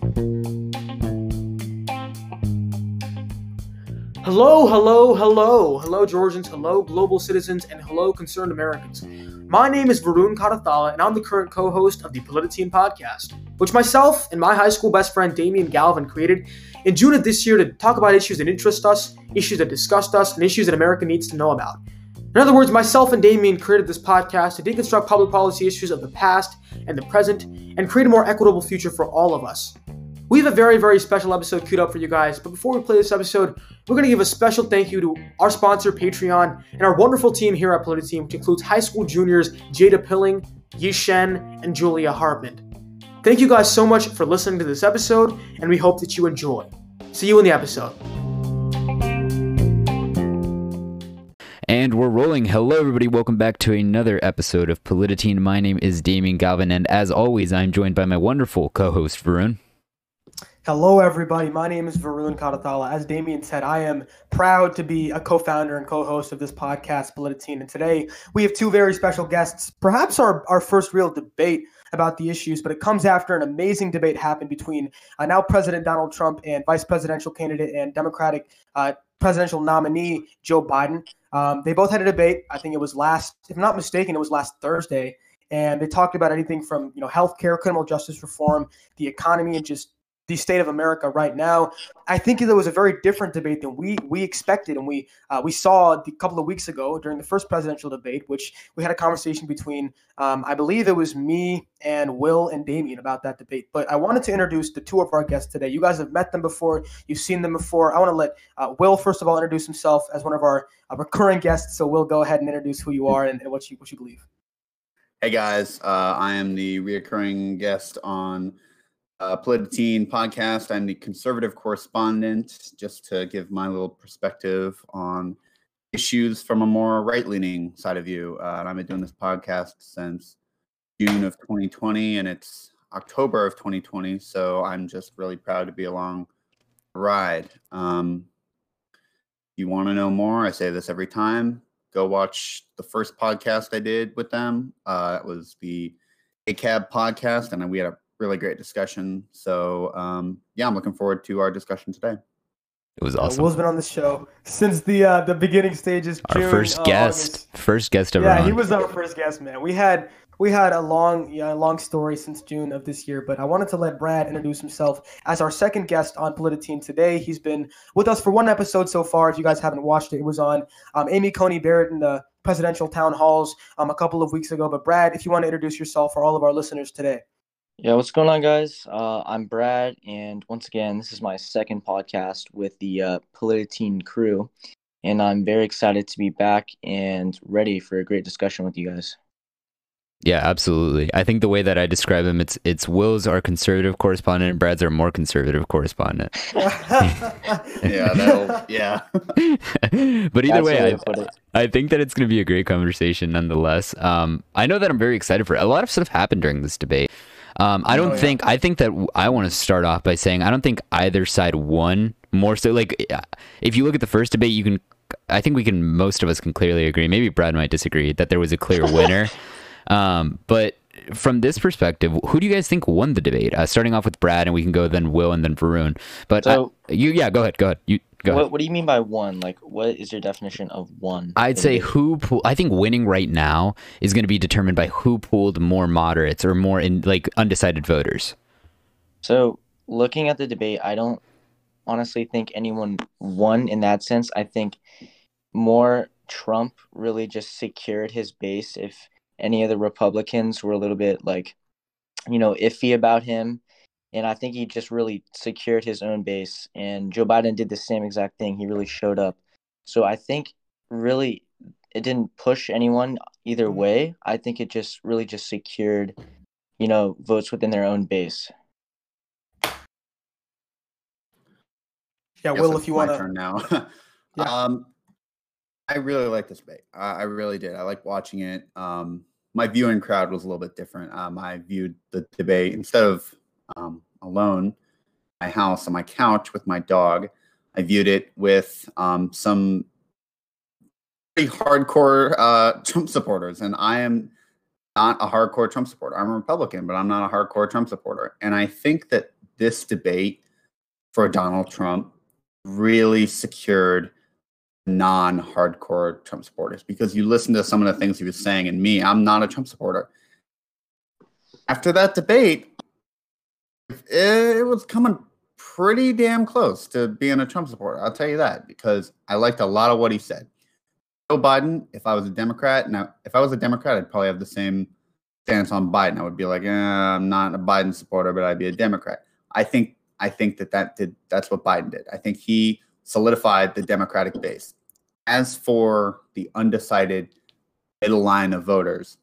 Hello, Georgians, hello, global citizens, and hello, concerned Americans. My name is Varun Katathala, and I'm the current co-host of the Politatine podcast, which myself and my high school best friend Damian Galvin created in June of this year to talk about issues that interest us, issues that disgust us, and issues that America needs to know about. In other words, myself and Damian created this podcast to deconstruct public policy issues of the past and the present and create a more equitable future for all of us. We have a very, very special episode queued up for you guys, but before we play this episode, we're going to give a special thank you to our sponsor, Patreon, and our wonderful team here at Politatine, which includes high school juniors Jada Pilling, Yi Shen, and Julia Hartman. Thank you guys so much for listening to this episode, and we hope that you enjoy. See you in the episode. And we're rolling. Hello, everybody. Welcome back to another episode of Politatine. My name is Damian Galvin, and as always, I'm joined by my wonderful co-host, Varun. Hello, everybody. My name is Varun Katathala. As Damian said, I am proud to be a co-founder and co-host of this podcast, Politatine. And today we have two very special guests, perhaps our first real debate about the issues, but it comes after an amazing debate happened between now President Donald Trump and vice presidential candidate and Democratic presidential nominee Joe Biden. They both had a debate. I think it was if I'm not mistaken, it was last Thursday. And they talked about anything from, healthcare, criminal justice reform, the economy, and just the state of America right now. I think there was a very different debate than we expected, and we saw a couple of weeks ago during the first presidential debate, which we had a conversation between, I believe it was me and Will and Damian about that debate. But I wanted to introduce the two of our guests today. You guys have met them before. You've seen them before. I want to let Will, first of all, introduce himself as one of our recurring guests. So Will, go ahead and introduce who you are and what you believe. Hey, guys. I am the reoccurring guest on Politatine podcast. I'm the conservative correspondent, just to give my little perspective on issues from a more right-leaning side of view. And I've been doing this podcast since June of 2020, and it's October of 2020. So I'm just really proud to be along the ride. You want to know more? I say this every time. Go watch the first podcast I did with them. That was the ACAB podcast, and we had a really great discussion. So I'm looking forward to our discussion today. It was awesome. Will's been on the show since the beginning stages. Our June, first guest ever. Yeah, on. He was our first guest, man. We had a long story since June of this year, but I wanted to let Brad introduce himself as our second guest on Politatine today. He's been with us for one episode so far. If you guys haven't watched it, it was on Amy Coney Barrett in the presidential town halls a couple of weeks ago. But Brad, if you want to introduce yourself for all of our listeners today. Yeah, what's going on, guys? I'm Brad, and once again, this is my second podcast with the Politatine crew, and I'm very excited to be back and ready for a great discussion with you guys. Yeah, absolutely. I think the way that I describe him, it's Will's our conservative correspondent and Brad's our more conservative correspondent. Yeah. But either way, I think that it's going to be a great conversation nonetheless. I know that I'm very excited for it. A lot of stuff happened during this debate. I think that I want to start off by saying I don't think either side won more so. Like, if you look at the first debate, I think most of us can clearly agree. Maybe Brad might disagree that there was a clear winner. But from this perspective, who do you guys think won the debate? Starting off with Brad, and we can go then Will and then Varun. But go ahead. Go ahead. What do you mean by one? Like, what is your definition of one? I'd say I think winning right now is going to be determined by who pooled more moderates or more undecided voters. So looking at the debate, I don't honestly think anyone won in that sense. I think more Trump really just secured his base. If any of the Republicans were a little bit iffy about him. And I think he just really secured his own base. And Joe Biden did the same exact thing. He really showed up. So I think really it didn't push anyone either way. I think it just really just secured, votes within their own base. Yeah, Will, if you want to. Turn now. Yeah. I really like this debate. I really did. I like watching it. My viewing crowd was a little bit different. I viewed the debate instead of alone, my house on my couch with my dog. I viewed it with some pretty hardcore Trump supporters, and I am not a hardcore Trump supporter. I'm a Republican, but I'm not a hardcore Trump supporter. And I think that this debate for Donald Trump really secured non-hardcore Trump supporters, because you listen to some of the things he was saying, and I'm not a Trump supporter. After that debate, it was coming pretty damn close to being a Trump supporter. I'll tell you that, because I liked a lot of what he said. Joe Biden, if I was a Democrat, I'd probably have the same stance on Biden. I would be like, I'm not a Biden supporter, but I'd be a Democrat. I think that's what Biden did. I think he solidified the Democratic base. As for the undecided middle line of voters,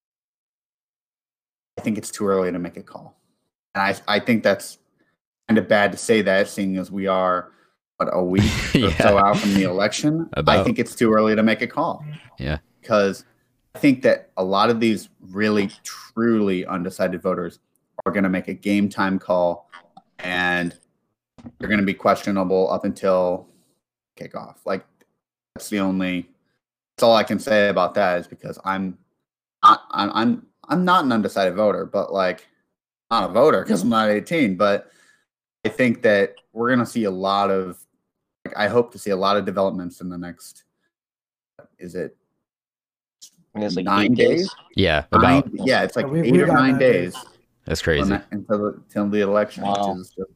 I think it's too early to make a call. And I think that's kind of bad to say that, seeing as we are a week or so out from the election. I think it's too early to make a call. Yeah. Because I think that a lot of these really, truly undecided voters are going to make a game time call, and they're going to be questionable up until kickoff. Like, that's all I can say about that, is because I'm not an undecided voter, but like, not a voter because I'm not 18. But I think that we're going to see I hope to see a lot of developments in the next, is it I guess like 9 days? Yeah. It's like 8 or 9 days. That's crazy. Until the election. Wow.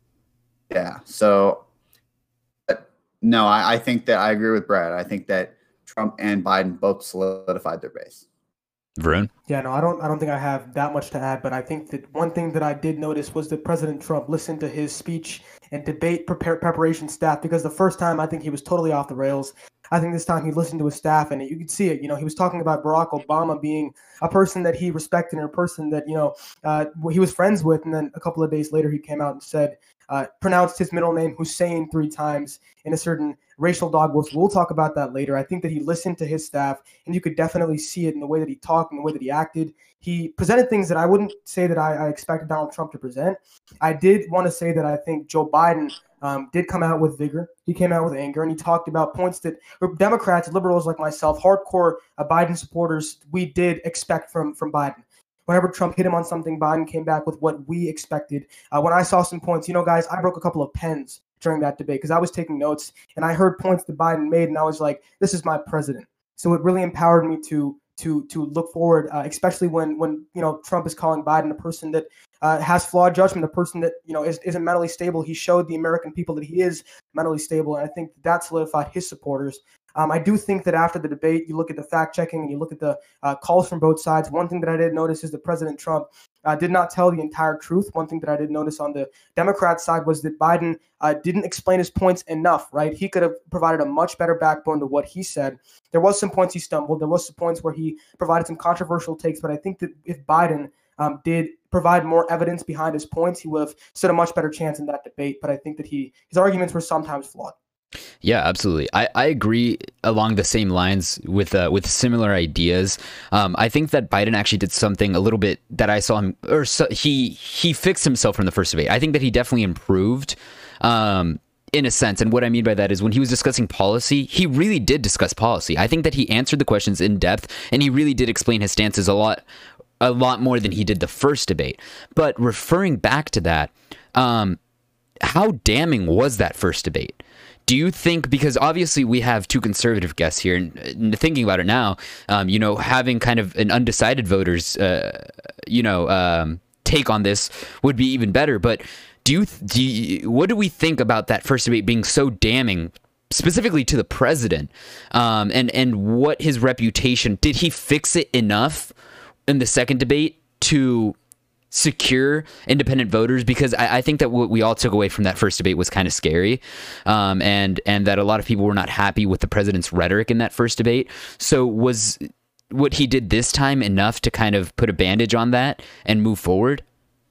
So, no, I think that I agree with Brad. I think that Trump and Biden both solidified their base. Varun? Yeah, no, I don't think I have that much to add, but I think that one thing that I did notice was that President Trump listened to his speech and debate preparation staff, because the first time I think he was totally off the rails. I think this time he listened to his staff, and you could see it. He was talking about Barack Obama being a person that he respected and a person that, he was friends with. And then a couple of days later, he came out and said, pronounced his middle name Hussein 3 times in a certain racial dog whistle. We'll talk about that later. I think that he listened to his staff, and you could definitely see it in the way that he talked and the way that he acted. He presented things that I wouldn't say that I expected Donald Trump to present. I did want to say that I think Joe Biden did come out with vigor. He came out with anger, and he talked about points that Democrats, liberals like myself, hardcore Biden supporters, we did expect from Biden. Whenever Trump hit him on something, Biden came back with what we expected. When I saw some points, guys, I broke a couple of pens during that debate because I was taking notes, and I heard points that Biden made, and I was like, this is my president. So it really empowered me to look forward, especially when Trump is calling Biden a person that has flawed judgment, a person that isn't mentally stable. He showed the American people that he is mentally stable, and I think that solidified his supporters. I do think that after the debate, you look at the fact checking and you look at the calls from both sides. One thing that I did notice is that President Trump did not tell the entire truth. One thing that I did notice on the Democrat side was that Biden didn't explain his points enough, right? He could have provided a much better backbone to what he said. There was some points he stumbled. There was some points where he provided some controversial takes, but I think that if Biden did provide more evidence behind his points, he would have stood a much better chance in that debate. But I think that his arguments were sometimes flawed. Yeah, absolutely. I agree along the same lines with similar ideas. I think that Biden actually did something a little bit that I saw him, he fixed himself from the first debate. I think that he definitely improved in a sense. And what I mean by that is when he was discussing policy, he really did discuss policy. I think that he answered the questions in depth, and he really did explain his stances a lot more than he did the first debate. But referring back to that, how damning was that first debate? Do you think, because obviously we have two conservative guests here, and thinking about it now, having kind of an undecided voters, take on this would be even better. But what do we think about that first debate being so damning, specifically to the president, and what his reputation? Did he fix it enough in the second debate to secure independent voters? Because I think that what we all took away from that first debate was kind of scary, and that a lot of people were not happy with the president's rhetoric in that first debate. So was what he did this time enough to kind of put a bandage on that and move forward?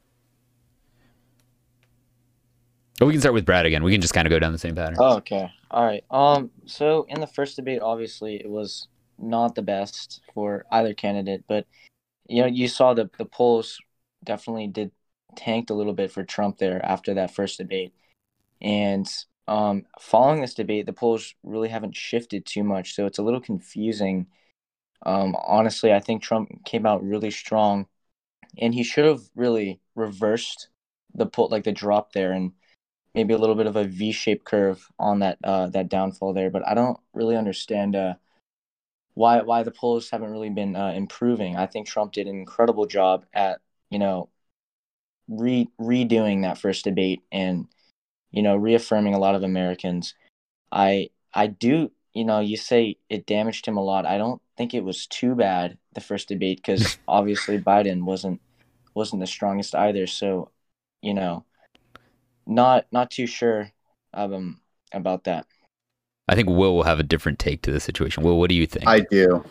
Or we can start with Brad again. We can just kind of go down the same pattern. Oh, okay. All right. So in the first debate, obviously it was not the best for either candidate, but you saw the polls definitely did tanked a little bit for Trump there after that first debate. And following this debate, the polls really haven't shifted too much, so it's a little confusing. Honestly, I think Trump came out really strong, and he should have really reversed the drop there, and maybe a little bit of a V-shaped curve on that downfall there. But I don't really understand why the polls haven't really been improving. I think Trump did an incredible job at redoing that first debate and reaffirming a lot of Americans. I do, you say it damaged him a lot. I don't think it was too bad, the first debate, because obviously Biden wasn't the strongest either. So, not too sure about that. I think Will have a different take to the situation. Will, what do you think? I do.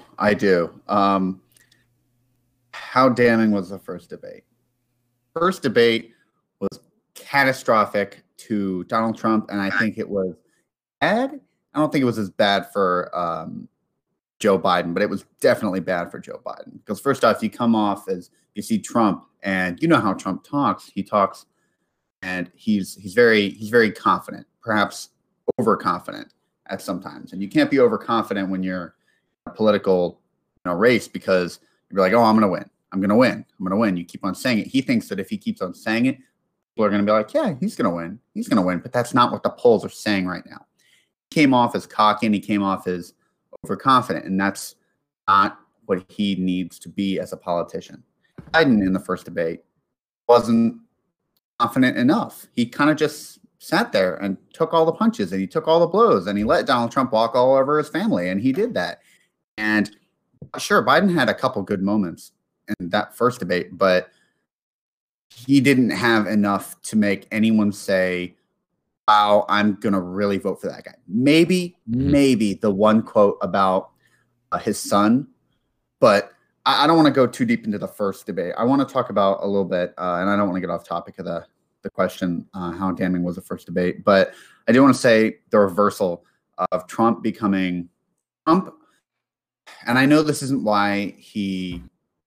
How damning was the first debate? First debate was catastrophic to Donald Trump, and I think it was bad. I don't think it was as bad for Joe Biden, but it was definitely bad for Joe Biden. Because first off, you come off as you see Trump, and you know how Trump talks. He talks, and he's very confident, perhaps overconfident at sometimes. And you can't be overconfident when you're in a political race, because you're like, oh, I'm going to win. You keep on saying it. He thinks that if he keeps on saying it, people are going to be like, yeah, he's going to win. But that's not what the polls are saying right now. He came off as cocky and he came off as overconfident, and that's not what he needs to be as a politician. Biden in the first debate wasn't confident enough. He kind of just sat there and took all the punches, and he took all the blows, and he let Donald Trump walk all over his family, and he did that. And sure, Biden had a couple good moments in that first debate, but he didn't have enough to make anyone say, wow, I'm going to really vote for that guy. Maybe the one quote about his son, but I don't want to go too deep into the first debate. I want to talk about a little bit, and I don't want to get off topic of the question, how damning was the first debate, but I do want to say the reversal of Trump becoming Trump. And I know this isn't why he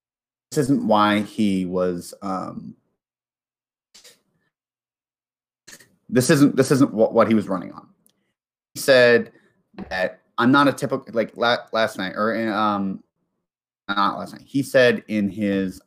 was, this isn't what he was running on. He said that I'm not a typical, like last night, or not last night. He said in his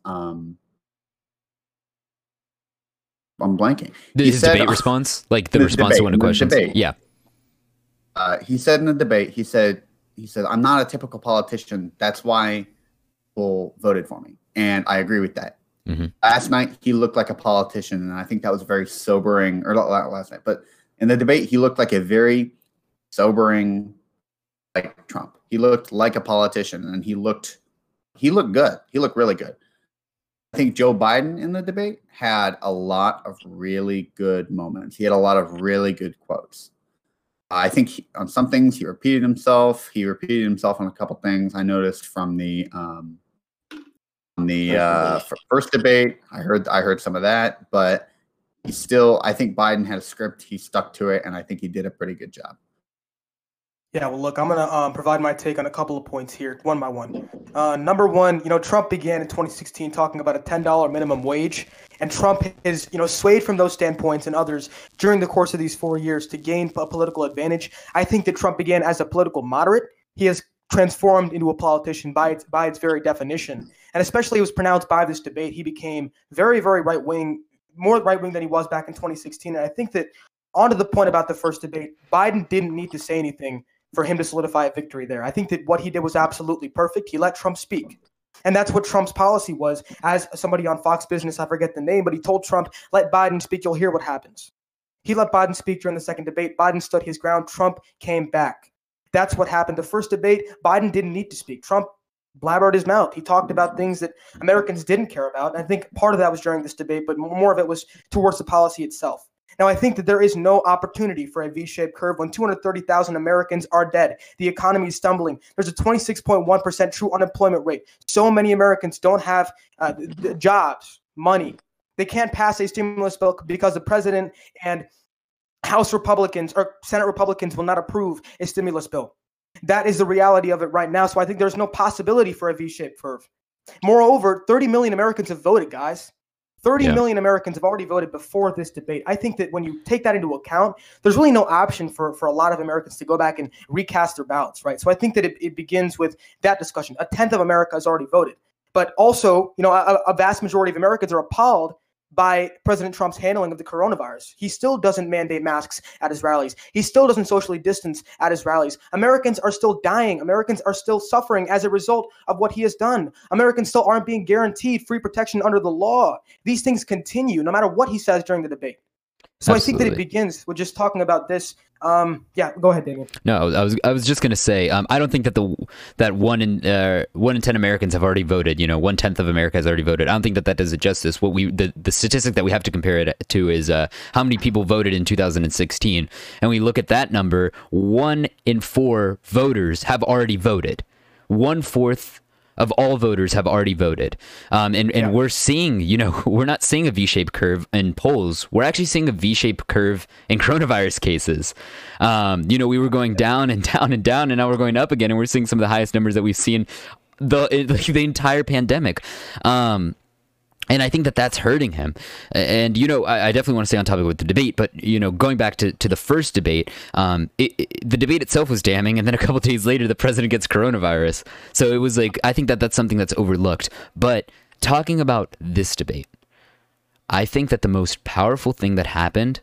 I'm blanking. His debate response, like the response to one of the questions. Yeah. He said in the debate, he said, I'm not a typical politician. That's why people voted for me. And I agree with that. Mm-hmm. Last night, he looked like a politician, and I think that was very sobering, or not last night, but in the debate, he looked like a very sobering, like Trump. He looked like a politician, and he looked good. He looked really good. I think Joe Biden in the debate had a lot of really good moments. He had a lot of really good quotes. I think on some things he repeated himself. He repeated himself on a couple things I noticed from the first debate. I heard some of that, but I think Biden had a script. He stuck to it, and I think he did a pretty good job. Yeah, well, look, I'm going to provide my take on a couple of points here, one by one. Number one, Trump began in 2016 talking about a $10 minimum wage, and Trump has, swayed from those standpoints and others during the course of these 4 years to gain a political advantage. I think that Trump began as a political moderate. He has transformed into a politician by its very definition, and especially it was pronounced by this debate. He became very, very right-wing, more right-wing than he was back in 2016, and I think that on to the point about the first debate, Biden didn't need to say anything for him to solidify a victory there. I think that what he did was absolutely perfect. He let Trump speak. And that's what Trump's policy was. As somebody on Fox Business, I forget the name, but he told Trump, let Biden speak, you'll hear what happens. He let Biden speak during the second debate. Biden stood his ground. Trump came back. That's what happened. The first debate, Biden didn't need to speak. Trump blabbered his mouth. He talked about things that Americans didn't care about. And I think part of that was during this debate, but more of it was towards the policy itself. Now, I think that there is no opportunity for a V-shaped curve when 230,000 Americans are dead. The economy is stumbling. There's a 26.1% true unemployment rate. So many Americans don't have jobs, money. They can't pass a stimulus bill because the president and House Republicans or Senate Republicans will not approve a stimulus bill. That is the reality of it right now. So I think there's no possibility for a V-shaped curve. Moreover, 30 million Americans have voted, guys. 30 million Americans have already voted before this debate. I think that when you take that into account, there's really no option for a lot of Americans to go back and recast their ballots, right? So I think that it begins with that discussion. A tenth of America has already voted. But also, a vast majority of Americans are appalled by President Trump's handling of the coronavirus. He still doesn't mandate masks at his rallies. He still doesn't socially distance at his rallies. Americans are still dying. Americans are still suffering as a result of what he has done. Americans still aren't being guaranteed free protection under the law. These things continue no matter what he says during the debate. So Absolutely. I think that it begins with just talking about this. Yeah, go ahead, Damien. No, I was just gonna say, I don't think that 1 in 10 Americans have already voted. 1/10 of America has already voted. I don't think that does it justice. The statistic that we have to compare it to is how many people voted in 2016, and we look at that number. 1 in 4 voters have already voted. 1/4 of all voters have already voted. And we're seeing, we're not seeing a V-shaped curve in polls. We're actually seeing a V-shaped curve in coronavirus cases. We were going down and down and down, and now we're going up again, and we're seeing some of the highest numbers that we've seen the entire pandemic. And I think that that's hurting him. And, I definitely want to stay on topic with the debate, but, going back to the first debate, the debate itself was damning. And then a couple of days later, the president gets coronavirus. So it was like, I think that that's something that's overlooked. But talking about this debate, I think that the most powerful thing that happened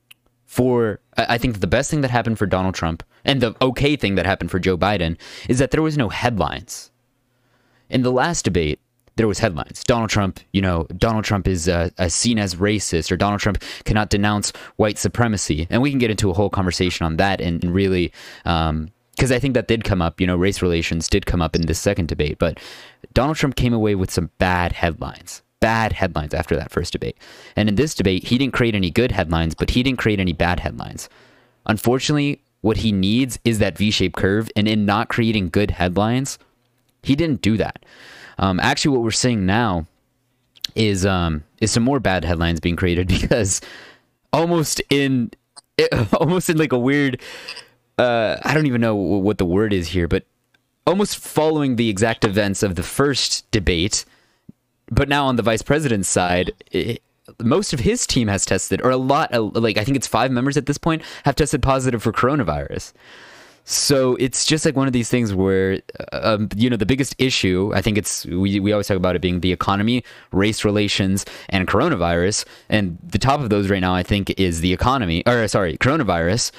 I think the best thing that happened for Donald Trump and the okay thing that happened for Joe Biden is that there was no headlines. In the last debate, there was headlines. Donald Trump is seen as racist, or Donald Trump cannot denounce white supremacy. And we can get into a whole conversation on that and really, because I think that did come up, race relations did come up in this second debate. But Donald Trump came away with some bad headlines after that first debate. And in this debate, he didn't create any good headlines, but he didn't create any bad headlines. Unfortunately, what he needs is that V-shaped curve. And in not creating good headlines, he didn't do that. Actually, what we're seeing now is some more bad headlines being created, because almost in like a weird, I don't even know what the word is here, but almost following the exact events of the first debate, but now on the vice president's side, most of his team has tested, or I think it's 5 members at this point have tested positive for coronavirus. So it's just like one of these things where, the biggest issue, I think we always talk about it being the economy, race relations, and coronavirus. And the top of those right now, I think, is the coronavirus.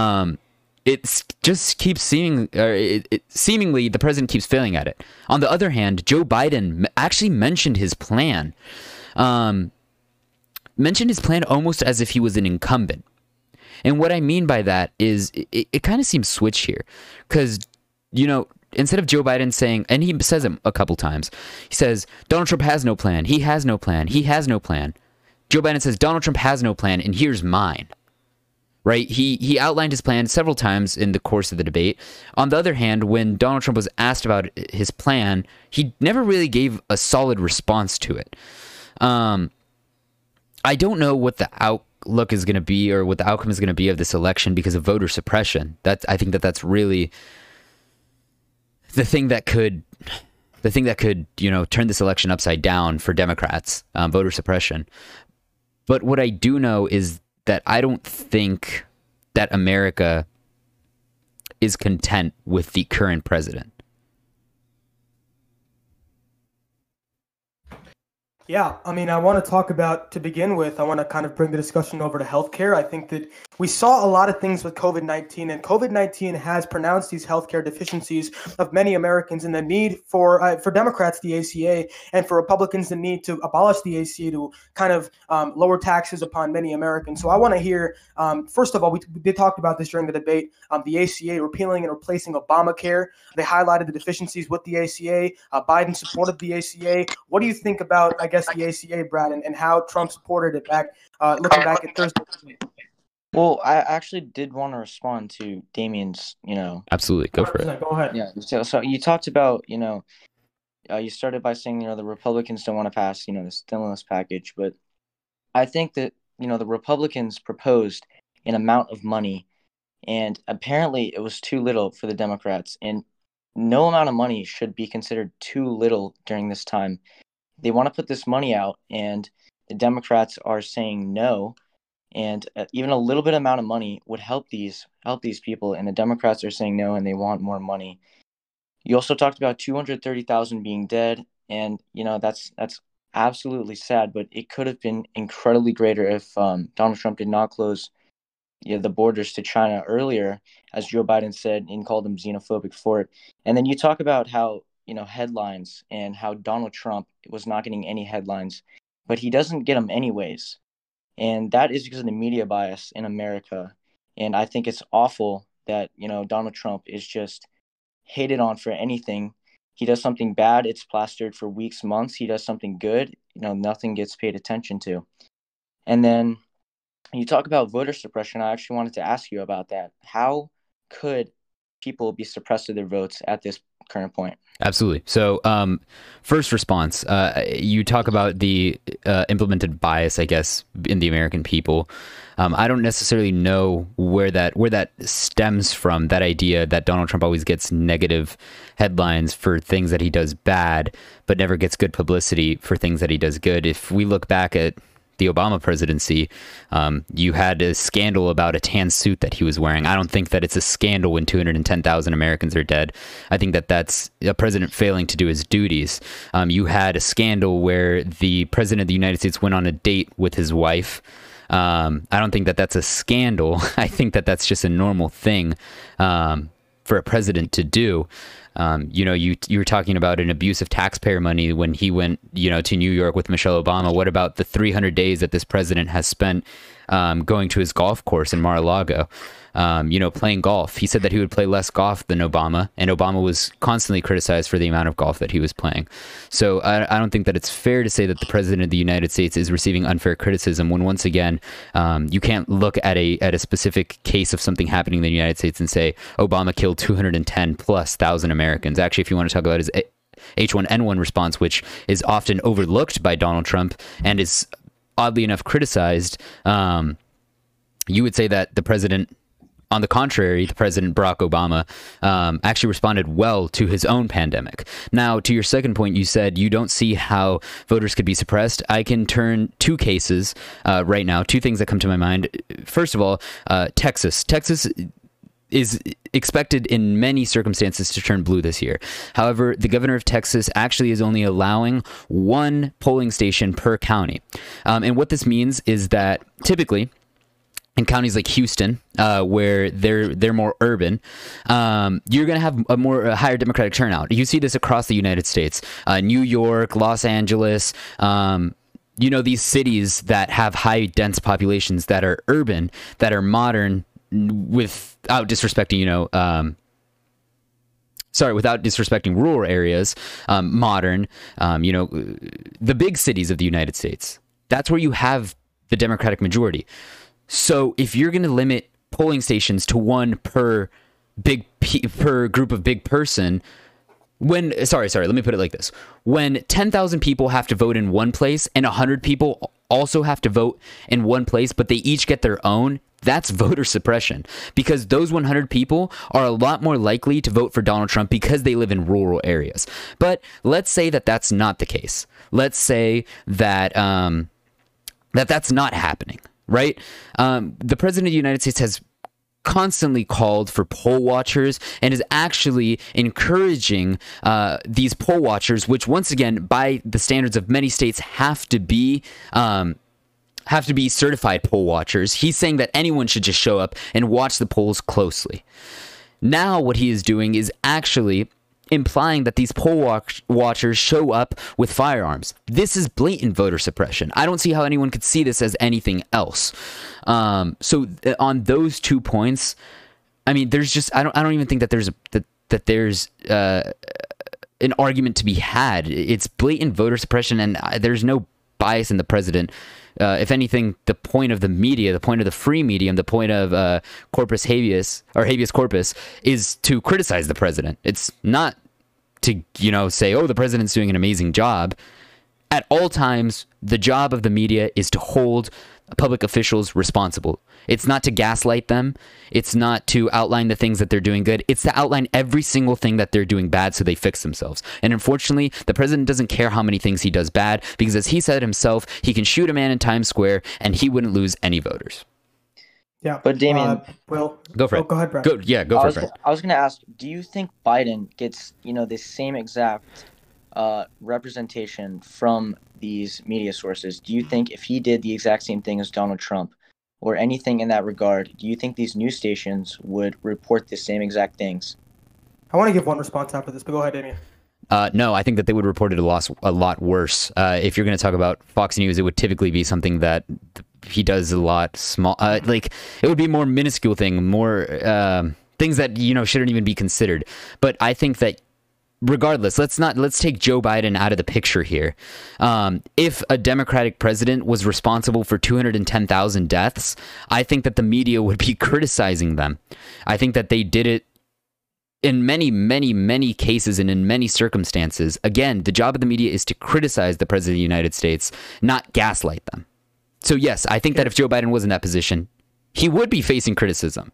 It just keeps seemingly the president keeps failing at it. On the other hand, Joe Biden actually mentioned his plan almost as if he was an incumbent. And what I mean by that is it kind of seems switched here, because, instead of Joe Biden saying, and he says it a couple times, he says, Donald Trump has no plan. He has no plan. He has no plan. Joe Biden says, Donald Trump has no plan, and here's mine. Right? He outlined his plan several times in the course of the debate. On the other hand, when Donald Trump was asked about his plan, he never really gave a solid response to it. I don't know what the outlook is going to be, or what the outcome is going to be of this election because of voter suppression. I think that's really the thing that could turn this election upside down for Democrats, voter suppression. But what I do know is that I don't think that America is content with the current president. Yeah, I mean, I want to talk about, to begin with, I want to kind of bring the discussion over to healthcare. I think that we saw a lot of things with COVID-19, and COVID-19 has pronounced these healthcare deficiencies of many Americans, and the need for Democrats, the ACA, and for Republicans, the need to abolish the ACA to kind of lower taxes upon many Americans. So I want to hear, first of all, we did talk about this during the debate, the ACA repealing and replacing Obamacare. They highlighted the deficiencies with the ACA. Biden supported the ACA. What do you think about, I guess, the ACA, Brad, and how Trump supported it back, looking back at Thursday? Well, I actually did want to respond to Damien's, Absolutely. Go for it. Go ahead. Yeah. So you talked about, you started by saying, the Republicans don't want to pass, the stimulus package. But I think that, the Republicans proposed an amount of money, and apparently it was too little for the Democrats. And no amount of money should be considered too little during this time. They want to put this money out, and the Democrats are saying no. And even a little bit amount of money would help these people, and the Democrats are saying no, and they want more money. You also talked about 230,000 being dead, and that's absolutely sad, but it could have been incredibly greater if Donald Trump did not close the borders to China earlier, as Joe Biden said, and called him xenophobic for it. And then you talk about how, headlines and how Donald Trump was not getting any headlines, but he doesn't get them anyways. And that is because of the media bias in America. And I think it's awful that, Donald Trump is just hated on for anything. He does something bad, it's plastered for weeks, months. He does something good, nothing gets paid attention to. And then you talk about voter suppression. I actually wanted to ask you about that. How could people be suppressed of their votes at this current point? Absolutely. So, first response, you talk about the implemented bias, I guess, in the American people. I don't necessarily know where that stems from, that idea that Donald Trump always gets negative headlines for things that he does bad, but never gets good publicity for things that he does good. If we look back at the Obama presidency, you had a scandal about a tan suit that he was wearing. I don't think that it's a scandal when 210,000 Americans are dead. I think that that's a president failing to do his duties. You had a scandal where the president of the United States went on a date with his wife. I don't think that that's a scandal. I think that that's just a normal thing for a president to do. You were talking about an abuse of taxpayer money when he went, to New York with Michelle Obama. What about the 300 days that this president has spent going to his golf course in Mar-a-Lago, playing golf? He said that he would play less golf than Obama, and Obama was constantly criticized for the amount of golf that he was playing. So I don't think that it's fair to say that the president of the United States is receiving unfair criticism when, once again, you can't look at a specific case of something happening in the United States and say Obama killed 210 plus thousand Americans. Actually, if you want to talk about his H1N1 response, which is often overlooked by Donald Trump and is oddly enough criticized, you would say that the president, on the contrary, the president Barack Obama, actually responded well to his own pandemic. Now, to your second point, you said you don't see how voters could be suppressed. I can turn two cases right now, two things that come to my mind. First of all, Texas. Texas is expected in many circumstances to turn blue this year. However, the governor of Texas actually is only allowing one polling station per county. And what this means is that typically in counties like Houston, where they're more urban, you're going to have a higher Democratic turnout. You see this across the United States. New York, Los Angeles, these cities that have high dense populations that are urban, that are modern, without disrespecting, without disrespecting rural areas, modern, the big cities of the United States. That's where you have the Democratic majority. So if you're going to limit polling stations to one per group of big person, let me put it like this. When 10,000 people have to vote in one place and 100 people also have to vote in one place, but they each get their own, that's voter suppression, because those 100 people are a lot more likely to vote for Donald Trump because they live in rural areas. But let's say that that's not the case. Let's say that that's not happening, right? The president of the United States has constantly called for poll watchers and is actually encouraging these poll watchers, which once again, by the standards of many states, have to be certified poll watchers. He's saying that anyone should just show up and watch the polls closely. Now what he is doing is actually implying that these poll watchers show up with firearms. This is blatant voter suppression. I don't see how anyone could see this as anything else. So on those 2 points, I mean, there's just I don't even think that there's an argument to be had. It's blatant voter suppression, and there's no bias in the president. If anything, the point of the media, the point of the free medium, the point of corpus habeas or habeas corpus is to criticize the president. It's not to, say, oh, the president's doing an amazing job. At all times, the job of the media is to hold public officials responsible. It's not to gaslight them. It's not to outline the things that they're doing good. It's to outline every single thing that they're doing bad so they fix themselves. And unfortunately, the president doesn't care how many things he does bad, because as he said himself, he can shoot a man in Times Square and he wouldn't lose any voters. Yeah. But Damien, go for it. Go ahead, Brad. Go for it. I was going to ask, do you think Biden gets, the same exact representation from these media sources, do you think if he did the exact same thing as Donald Trump or anything in that regard, do you think these news stations would report the same exact things? I want to give one response after this, but go ahead, Damien. No, I think that they would report it a lot worse. If you're going to talk about Fox News, it would typically be something that he does a lot small. Like it would be more minuscule thing, more things that shouldn't even be considered. But I think that regardless, let's take Joe Biden out of the picture here. If a Democratic president was responsible for 210,000 deaths, I think that the media would be criticizing them. I think that they did it in many, many, many cases and in many circumstances. Again, the job of the media is to criticize the president of the United States, not gaslight them. So yes, I think that if Joe Biden was in that position, he would be facing criticism.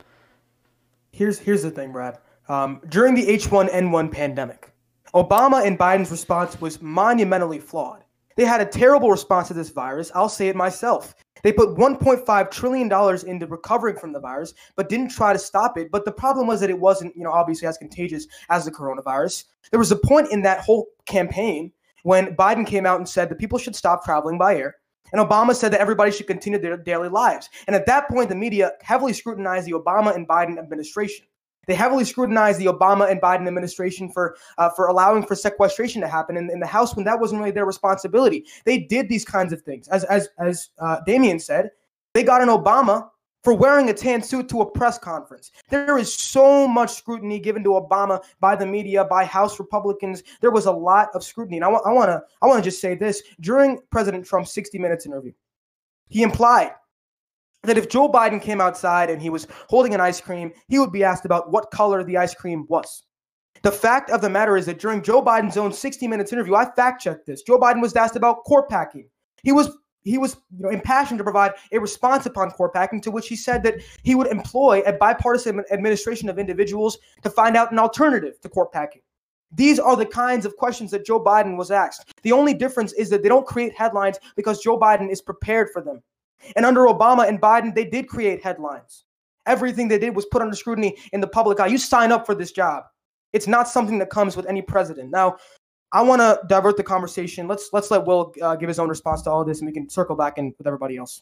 Here's the thing, Brad. During the H1N1 pandemic, Obama and Biden's response was monumentally flawed. They had a terrible response to this virus. I'll say it myself. They put $1.5 trillion into recovering from the virus, but didn't try to stop it. But the problem was that it wasn't, obviously as contagious as the coronavirus. There was a point in that whole campaign when Biden came out and said that people should stop traveling by air. And Obama said that everybody should continue their daily lives. And at that point, the media heavily scrutinized the Obama and Biden administration. They heavily scrutinized the Obama and Biden administration for allowing for sequestration to happen in the House when that wasn't really their responsibility. They did these kinds of things. As Damien said, they got an Obama for wearing a tan suit to a press conference. There is so much scrutiny given to Obama by the media, by House Republicans. There was a lot of scrutiny. And I want to just say this. During President Trump's 60 Minutes interview, he implied that if Joe Biden came outside and he was holding an ice cream, he would be asked about what color the ice cream was. The fact of the matter is that during Joe Biden's own 60 Minutes interview, I fact-checked this. Joe Biden was asked about court packing. He was impassioned to provide a response upon court packing, to which he said that he would employ a bipartisan administration of individuals to find out an alternative to court packing. These are the kinds of questions that Joe Biden was asked. The only difference is that they don't create headlines because Joe Biden is prepared for them. And under Obama and Biden, they did create headlines. Everything they did was put under scrutiny in the public eye. You sign up for this job. It's not something that comes with any president. Now, I want to divert the conversation. Let's let Will give his own response to all of this, and we can circle back in with everybody else.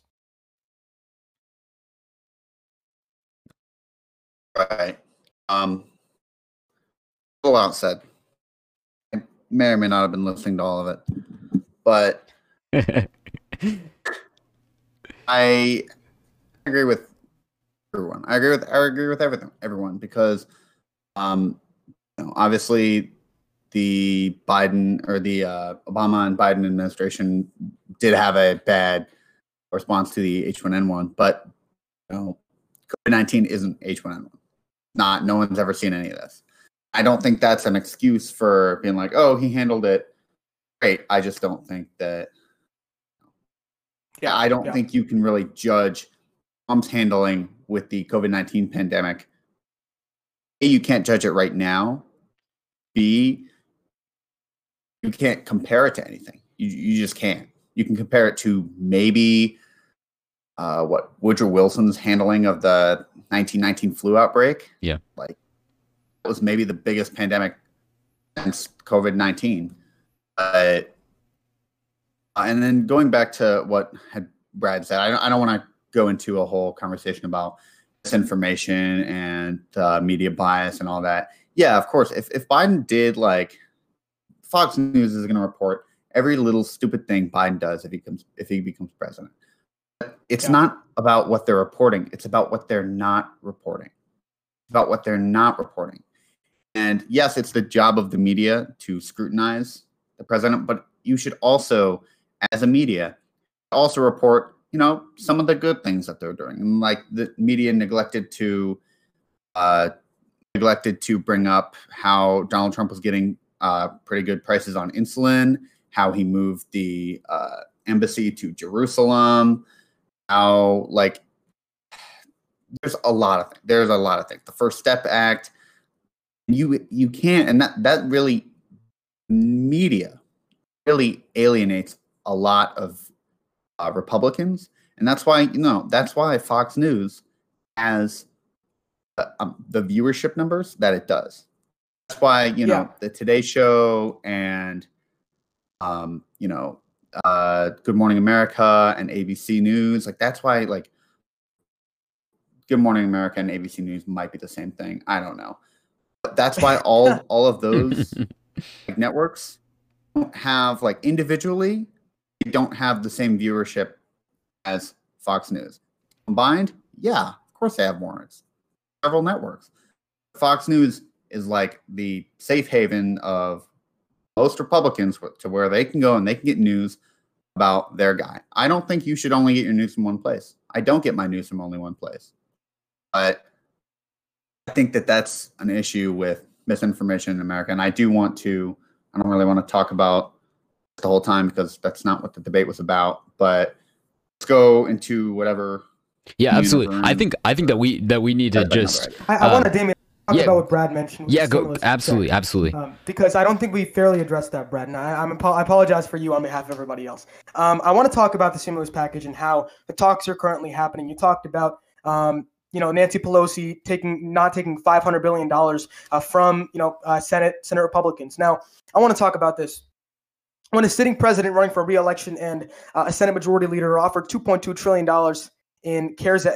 Right. A lot said. I may or may not have been listening to all of it, but I agree with everyone. I agree with everyone, because obviously the Biden or the Obama and Biden administration did have a bad response to the H1N1, but COVID-19 isn't H1N1. No one's ever seen any of this. I don't think that's an excuse for being like, oh, he handled it great. I just don't think that. I don't think you can really judge Trump's handling with the COVID-19 pandemic. A, you can't judge it right now. B, you can't compare it to anything. You just can't. You can compare it to maybe Woodrow Wilson's handling of the 1919 flu outbreak. Yeah. Like, it was maybe the biggest pandemic since COVID-19. And then going back to what had Brad said, I don't want to go into a whole conversation about disinformation and media bias and all that. Yeah, of course. If Biden did, like, Fox News is going to report every little stupid thing Biden does if he becomes president. It's not about what they're reporting. It's about what they're not reporting. It's about what they're not reporting. And yes, it's the job of the media to scrutinize the president, but you should also, as a media, also report, some of the good things that they're doing. And like the media neglected to bring up how Donald Trump was getting pretty good prices on insulin, how he moved the embassy to Jerusalem, how there's a lot of things. The First Step Act, you can't, and that really, media really alienates a lot of Republicans, and that's why Fox News has the viewership numbers that it does. That's why the Today Show and Good Morning America and ABC News. Like, that's why, like, Good Morning America and ABC News might be the same thing. I don't know. But that's why all of those like, networks don't have, like, individually, they don't have the same viewership as Fox News. Combined, yeah, of course they have more. It's several networks. Fox News is like the safe haven of most Republicans to where they can go and they can get news about their guy. I don't think you should only get your news from one place. I don't get my news from only one place. But I think that that's an issue with misinformation in America. And I don't really want to talk about the whole time because that's not what the debate was about. But let's go into whatever. Yeah, absolutely. I think that we need to just. I want to, Damien, talk about what Brad mentioned. Yeah, go. Absolutely. Because I don't think we fairly addressed that, Brad. And I apologize for you on behalf of everybody else. I want to talk about the stimulus package and how the talks are currently happening. You talked about, Nancy Pelosi not taking $500 billion from, Senate Republicans. Now, I want to talk about this. When a sitting president running for re-election and a Senate Majority Leader are offered $2.2 trillion in CARES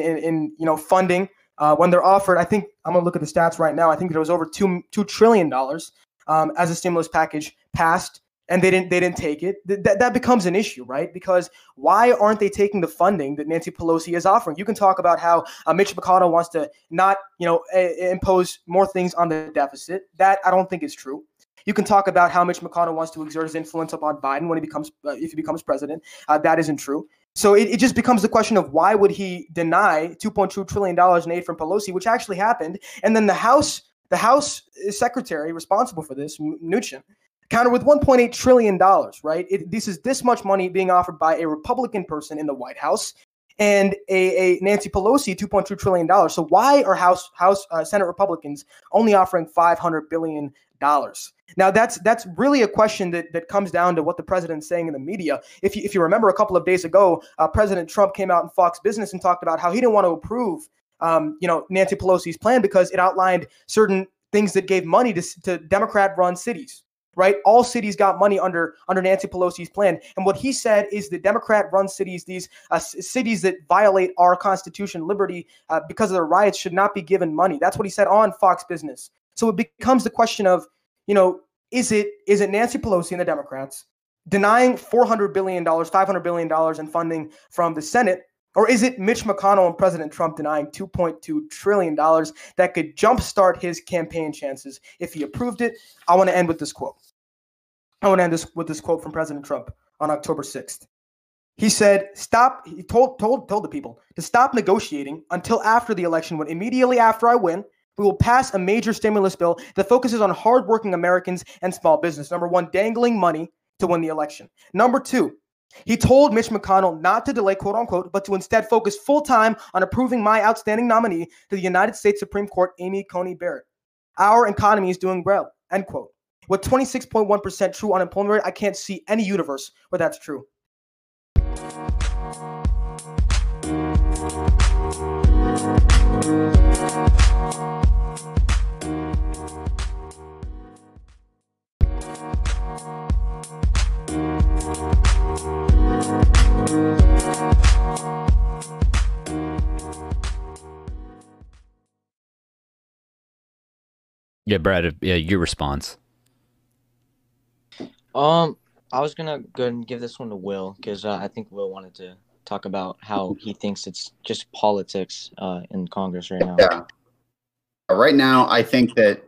in funding, when they're offered, I think I'm gonna look at the stats right now. I think it was over $2 trillion as a stimulus package passed, and they didn't take it. That becomes an issue, right? Because why aren't they taking the funding that Nancy Pelosi is offering? You can talk about how Mitch McConnell wants to not impose more things on the deficit. That I don't think is true. You can talk about how Mitch McConnell wants to exert his influence upon Biden when if he becomes president. That isn't true. So it just becomes the question of why would he deny $2.2 trillion in aid from Pelosi, which actually happened. And then the House secretary responsible for this, Mnuchin, countered with $1.8 trillion, right? This is this much money being offered by a Republican person in the White House and a Nancy Pelosi, $2.2 trillion. So why are Senate Republicans only offering $500 billion? Now, that's really a question that comes down to what the president's saying in the media. If you remember a couple of days ago, President Trump came out in Fox Business and talked about how he didn't want to approve, Nancy Pelosi's plan because it outlined certain things that gave money to Democrat-run cities. Right, all cities got money under Nancy Pelosi's plan, and what he said is the Democrat-run cities, these cities that violate our Constitution, liberty, because of the riots, should not be given money. That's what he said on Fox Business. So it becomes the question of, is it Nancy Pelosi and the Democrats denying $500 billion in funding from the Senate, or is it Mitch McConnell and President Trump denying $2.2 trillion that could jumpstart his campaign chances if he approved it? I want to end with this quote. With this quote from President Trump on October 6th. He said, he told the people to stop negotiating until after the election, when immediately after I win, we will pass a major stimulus bill that focuses on hardworking Americans and small business. Number one, dangling money to win the election. Number two, he told Mitch McConnell not to delay, quote unquote, but to instead focus full time on approving my outstanding nominee to the United States Supreme Court, Amy Coney Barrett. Our economy is doing well, end quote. With 26.1% true unemployment rate, I can't see any universe where that's true. Yeah, Brad, your response. I was gonna go and give this one to Will because I think Will wanted to talk about how he thinks it's just politics in Congress right now. Yeah. Right now, I think that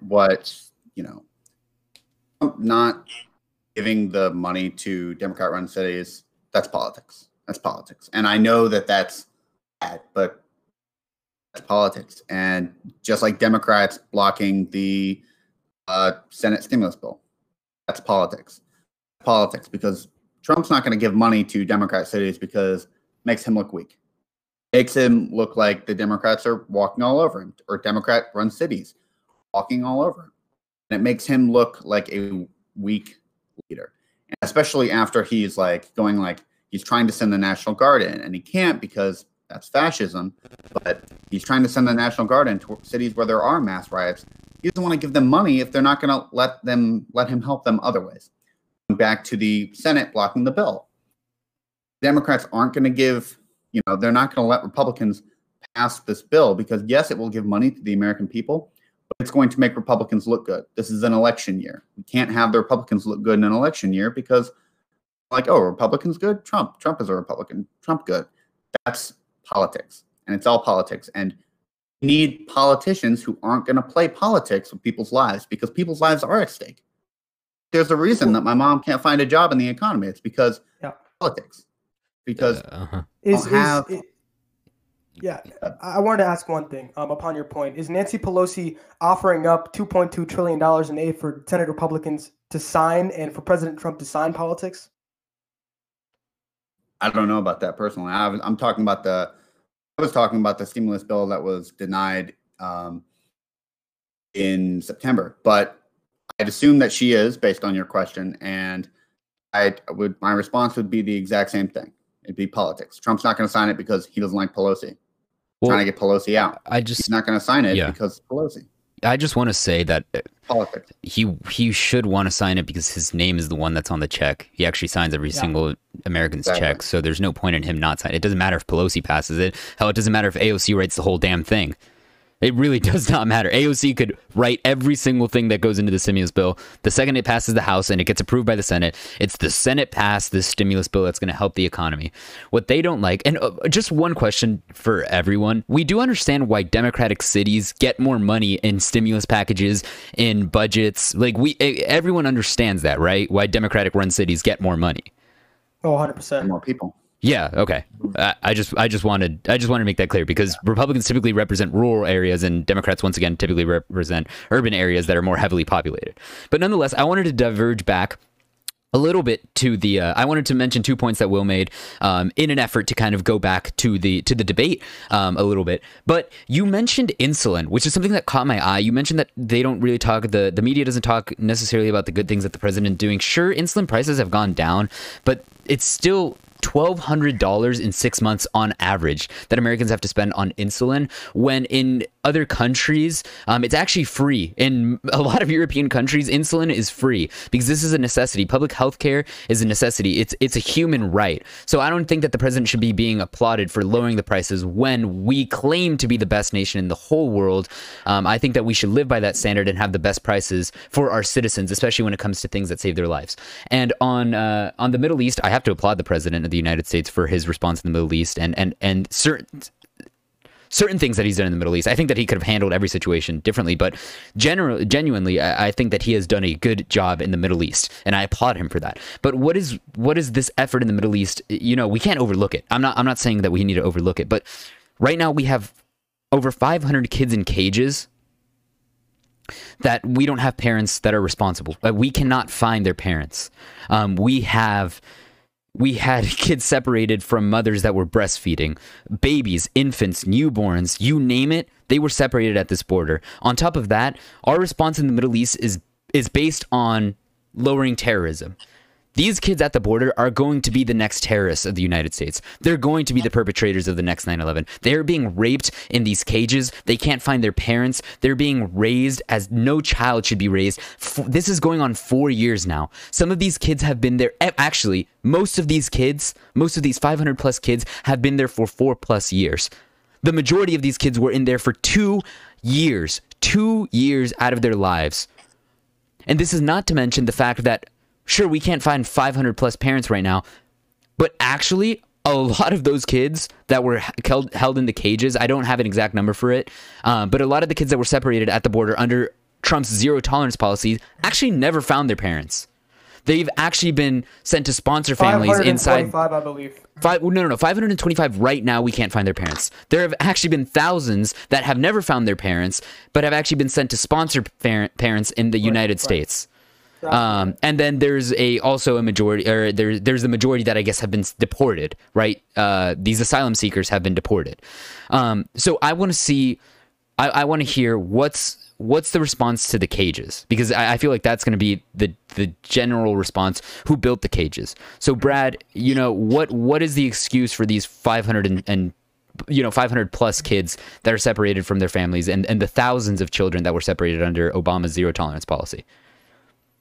not giving the money to Democrat-run cities, that's politics. That's politics. And I know that that's bad, but that's politics. And just like Democrats blocking the Senate stimulus bill, that's politics. Politics, because Trump's not going to give money to Democrat cities because it makes him look weak. It makes him look like the Democrats are walking all over him, or Democrat-run cities walking all over him. And it makes him look like a weak leader. And especially after he's he's trying to send the National Guard in, and he can't because that's fascism, but he's trying to send the National Guard into cities where there are mass riots. He doesn't want to give them money if they're not going to let him help them other ways. When back to the Senate blocking the bill. Democrats aren't going to give, they're not going to let Republicans pass this bill because, yes, it will give money to the American people, but it's going to make Republicans look good. This is an election year. We can't have the Republicans look good in an election year because, Republicans good? Trump is a Republican. Trump good. That's politics, and it's all politics. And we need politicians who aren't going to play politics with people's lives because people's lives are at stake. There's a reason that my mom can't find a job in the economy. It's because politics. Because I wanted to ask one thing upon your point. Is Nancy Pelosi offering up $2.2 trillion in aid for Senate Republicans to sign and for President Trump to sign politics? I don't know about that personally. I was talking about the stimulus bill that was denied in September, but I'd assume that she is, based on your question, and my response would be the exact same thing. It'd be politics. Trump's not going to sign it because he doesn't like Pelosi. Trying to get Pelosi out. He's not going to sign it because Pelosi. I just want to say that politics. He should want to sign it because his name is the one that's on the check. He actually signs every single American's check, so there's no point in him not signing. It doesn't matter if Pelosi passes it. Hell, it doesn't matter if AOC writes the whole damn thing. It really does not matter. AOC could write every single thing that goes into the stimulus bill. The second it passes the House and it gets approved by the Senate, it's the Senate pass this stimulus bill that's going to help the economy. What they don't like, and just one question for everyone. We do understand why Democratic cities get more money in stimulus packages, in budgets. Everyone understands that, right? Why Democratic run cities get more money. Oh, 100%. More people. Yeah. Okay. I just wanted to make that clear because Republicans typically represent rural areas and Democrats once again typically represent urban areas that are more heavily populated. But nonetheless, I wanted to diverge back a little bit to the. I wanted to mention 2 points that Will made in an effort to kind of go back to the debate a little bit. But you mentioned insulin, which is something that caught my eye. You mentioned that they don't really talk. The media doesn't talk necessarily about the good things that the president is doing. Sure, insulin prices have gone down, but it's still $1,200 in 6 months on average that Americans have to spend on insulin, when in other countries it's actually free. In a lot of European countries, insulin is free because this is a necessity. Public health care is a necessity. It's a human right. So I don't think that the president should be being applauded for lowering the prices when we claim to be the best nation in the whole world. I think that we should live by that standard and have the best prices for our citizens, especially when it comes to things that save their lives. And on the Middle East, I have to applaud the president of the United States for his response in the Middle East and certain things that he's done in the Middle East. I think that he could have handled every situation differently, but genuinely, I think that he has done a good job in the Middle East, and I applaud him for that. But what is this effort in the Middle East? We can't overlook it. I'm not saying that we need to overlook it, but right now we have over 500 kids in cages that we don't have parents that are responsible. We cannot find their parents. We had kids separated from mothers that were breastfeeding, babies, infants, newborns, you name it, they were separated at this border. On top of that, our response in the Middle East is based on lowering terrorism. These kids at the border are going to be the next terrorists of the United States. They're going to be the perpetrators of the next 9/11. They're being raped in these cages. They can't find their parents. They're being raised as no child should be raised. This is going on 4 years now. Some of these kids have been there. Actually, most of these 500 plus kids have been there for 4+ years. The majority of these kids were in there for 2 years. 2 years out of their lives. And this is not to mention the fact that sure, we can't find 500 plus parents right now, but actually a lot of those kids that were held in the cages, I don't have an exact number for it, but a lot of the kids that were separated at the border under Trump's zero tolerance policy actually never found their parents. They've actually been sent to sponsor families inside. 525, I believe. 525 right now. We can't find their parents. There have actually been thousands that have never found their parents, but have actually been sent to sponsor parents in the United States. And then there's also a majority, or there's the majority that I guess have been deported, right? These asylum seekers have been deported. So I want to see, I want to hear what's the response to the cages, because I feel like that's going to be the general response. Who built the cages? So Brad, what is the excuse for these 500 500 plus kids that are separated from their families, and the thousands of children that were separated under Obama's zero tolerance policy?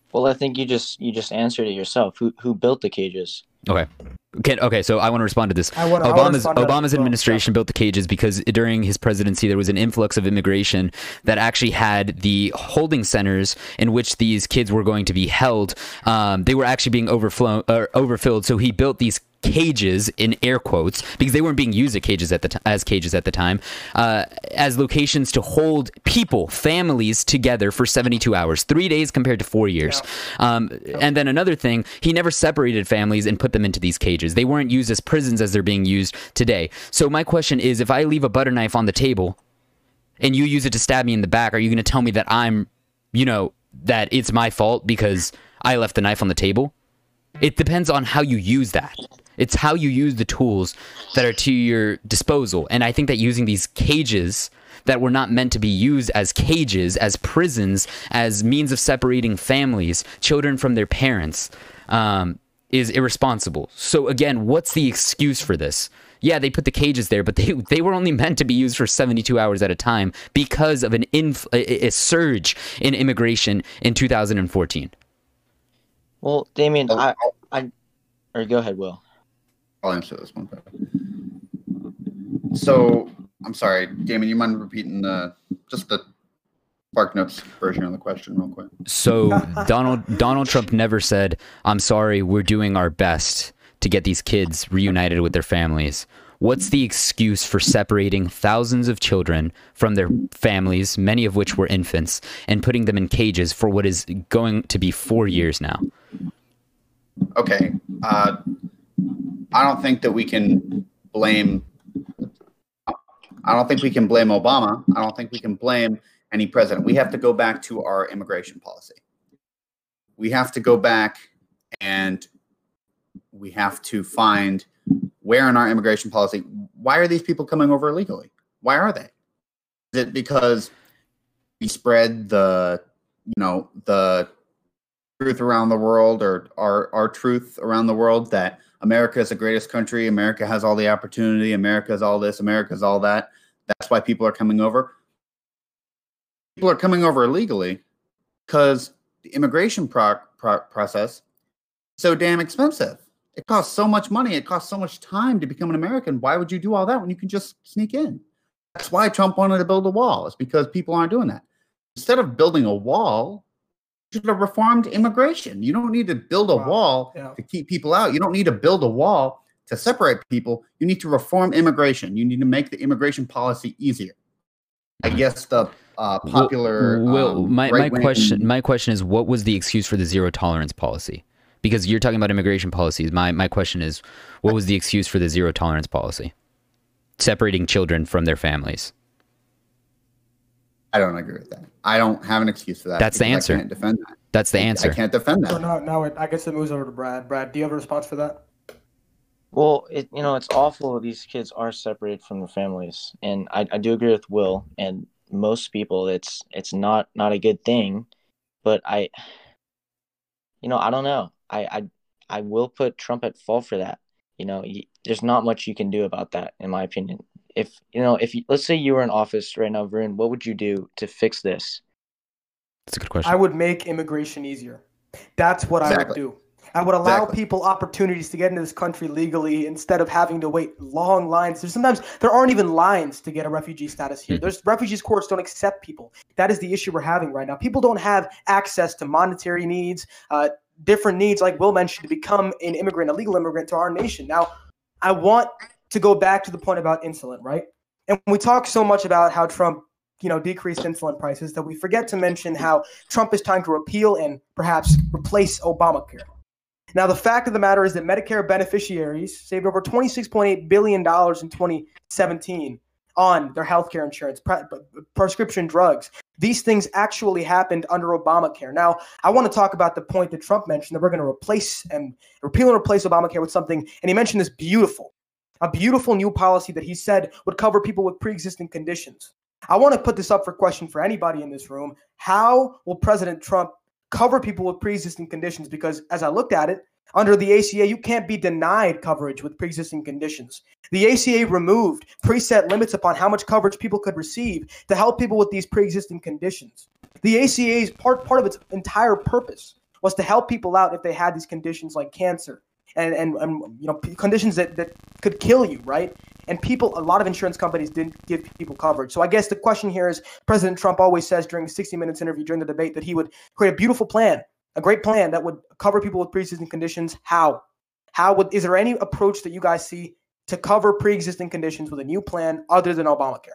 Well, I think you just answered it yourself. Who built the cages? Okay, so I want to respond to this. Obama's administration built the cages because during his presidency there was an influx of immigration that actually had the holding centers in which these kids were going to be held. They were actually being overfilled. So he built these cages in air quotes because they weren't being used as cages at the time, as locations to hold families together for 72 hours, 3 days compared to 4 years. And then another thing, he never separated families and put them into these cages. They weren't used as prisons as they're being used today. So my question is, if I leave a butter knife on the table and you use it to stab me in the back, are you going to tell me that that it's my fault because I left the knife on the table? It depends on how you use that. It's how you use the tools that are to your disposal. And I think that using these cages that were not meant to be used as cages, as prisons, as means of separating families, children from their parents, is irresponsible. So again, what's the excuse for this? Yeah, they put the cages there, but they were only meant to be used for 72 hours at a time because of a surge in immigration in 2014. Well, Damien, or go ahead, Will. I'll answer this one. So, I'm sorry, Damien, you mind repeating the SparkNotes version of the question real quick? So, Donald Trump never said, "I'm sorry, we're doing our best to get these kids reunited with their families." What's the excuse for separating thousands of children from their families, many of which were infants, and putting them in cages for what is going to be 4 years now? Okay. I don't think that we can blame. I don't think we can blame Obama. I don't think we can blame any president. We have to go back to our immigration policy. We have to go back and we have to find where in our immigration policy, why are these people coming over illegally? Why are they? Is it because we spread the truth around the world, or our truth around the world that America is the greatest country, America has all the opportunity, America is all this, America is all that? That's why people are coming over. People are coming over illegally because the immigration process is so damn expensive. It costs so much money. It costs so much time to become an American. Why would you do all that when you can just sneak in? That's why Trump wanted to build a wall. It's because people aren't doing that. Instead of building a wall, you should have reformed immigration. You don't need to build a wall to keep people out. You don't need to build a wall to separate people. You need to reform immigration. You need to make the immigration policy easier. I guess the popular my question is, what was the excuse for the zero tolerance policy? Because you're talking about immigration policies. My question is, what was the excuse for the zero tolerance policy? Separating children from their families. I don't agree with that. I don't have an excuse for that. That's the answer. I can't defend that. That's the answer. I can't defend that. So now I guess it moves over to Brad. Brad, do you have a response for that? Well, it's awful these kids are separated from their families, and I do agree with Will and most people. It's not a good thing, but I don't know. I will put Trump at fault for that. There's not much you can do about that, in my opinion. If let's say you were in office right now, Varun, what would you do to fix this? That's a good question. I would make immigration easier. That's what I would do. I would allow people opportunities to get into this country legally instead of having to wait long lines. Sometimes there aren't even lines to get a refugee status here. There's refugees courts don't accept people. That is the issue we're having right now. People don't have access to monetary needs, different needs, like Will mentioned, to become an immigrant, a legal immigrant to our nation. Now, I want to go back to the point about insulin, right? And we talk so much about how Trump, decreased insulin prices that we forget to mention how Trump is trying to repeal and perhaps replace Obamacare. Now, the fact of the matter is that Medicare beneficiaries saved over $26.8 billion in 2017 on their healthcare insurance, prescription drugs. These things actually happened under Obamacare. Now, I want to talk about the point that Trump mentioned, that we're going to repeal and replace Obamacare with something, and he mentioned this a beautiful new policy that he said would cover people with pre-existing conditions. I want to put this up for question for anybody in this room. How will President Trump cover people with pre-existing conditions? Because as I looked at it, under the ACA, you can't be denied coverage with pre-existing conditions. The ACA removed preset limits upon how much coverage people could receive to help people with these pre-existing conditions. The ACA's part of its entire purpose was to help people out if they had these conditions like cancer and conditions that could kill you, right? And a lot of insurance companies didn't give people coverage. So I guess the question here is, President Trump always says during the 60 Minutes interview, during the debate, that he would create a beautiful plan, a great plan that would cover people with pre-existing conditions. Is there any approach that you guys see to cover pre-existing conditions with a new plan other than Obamacare?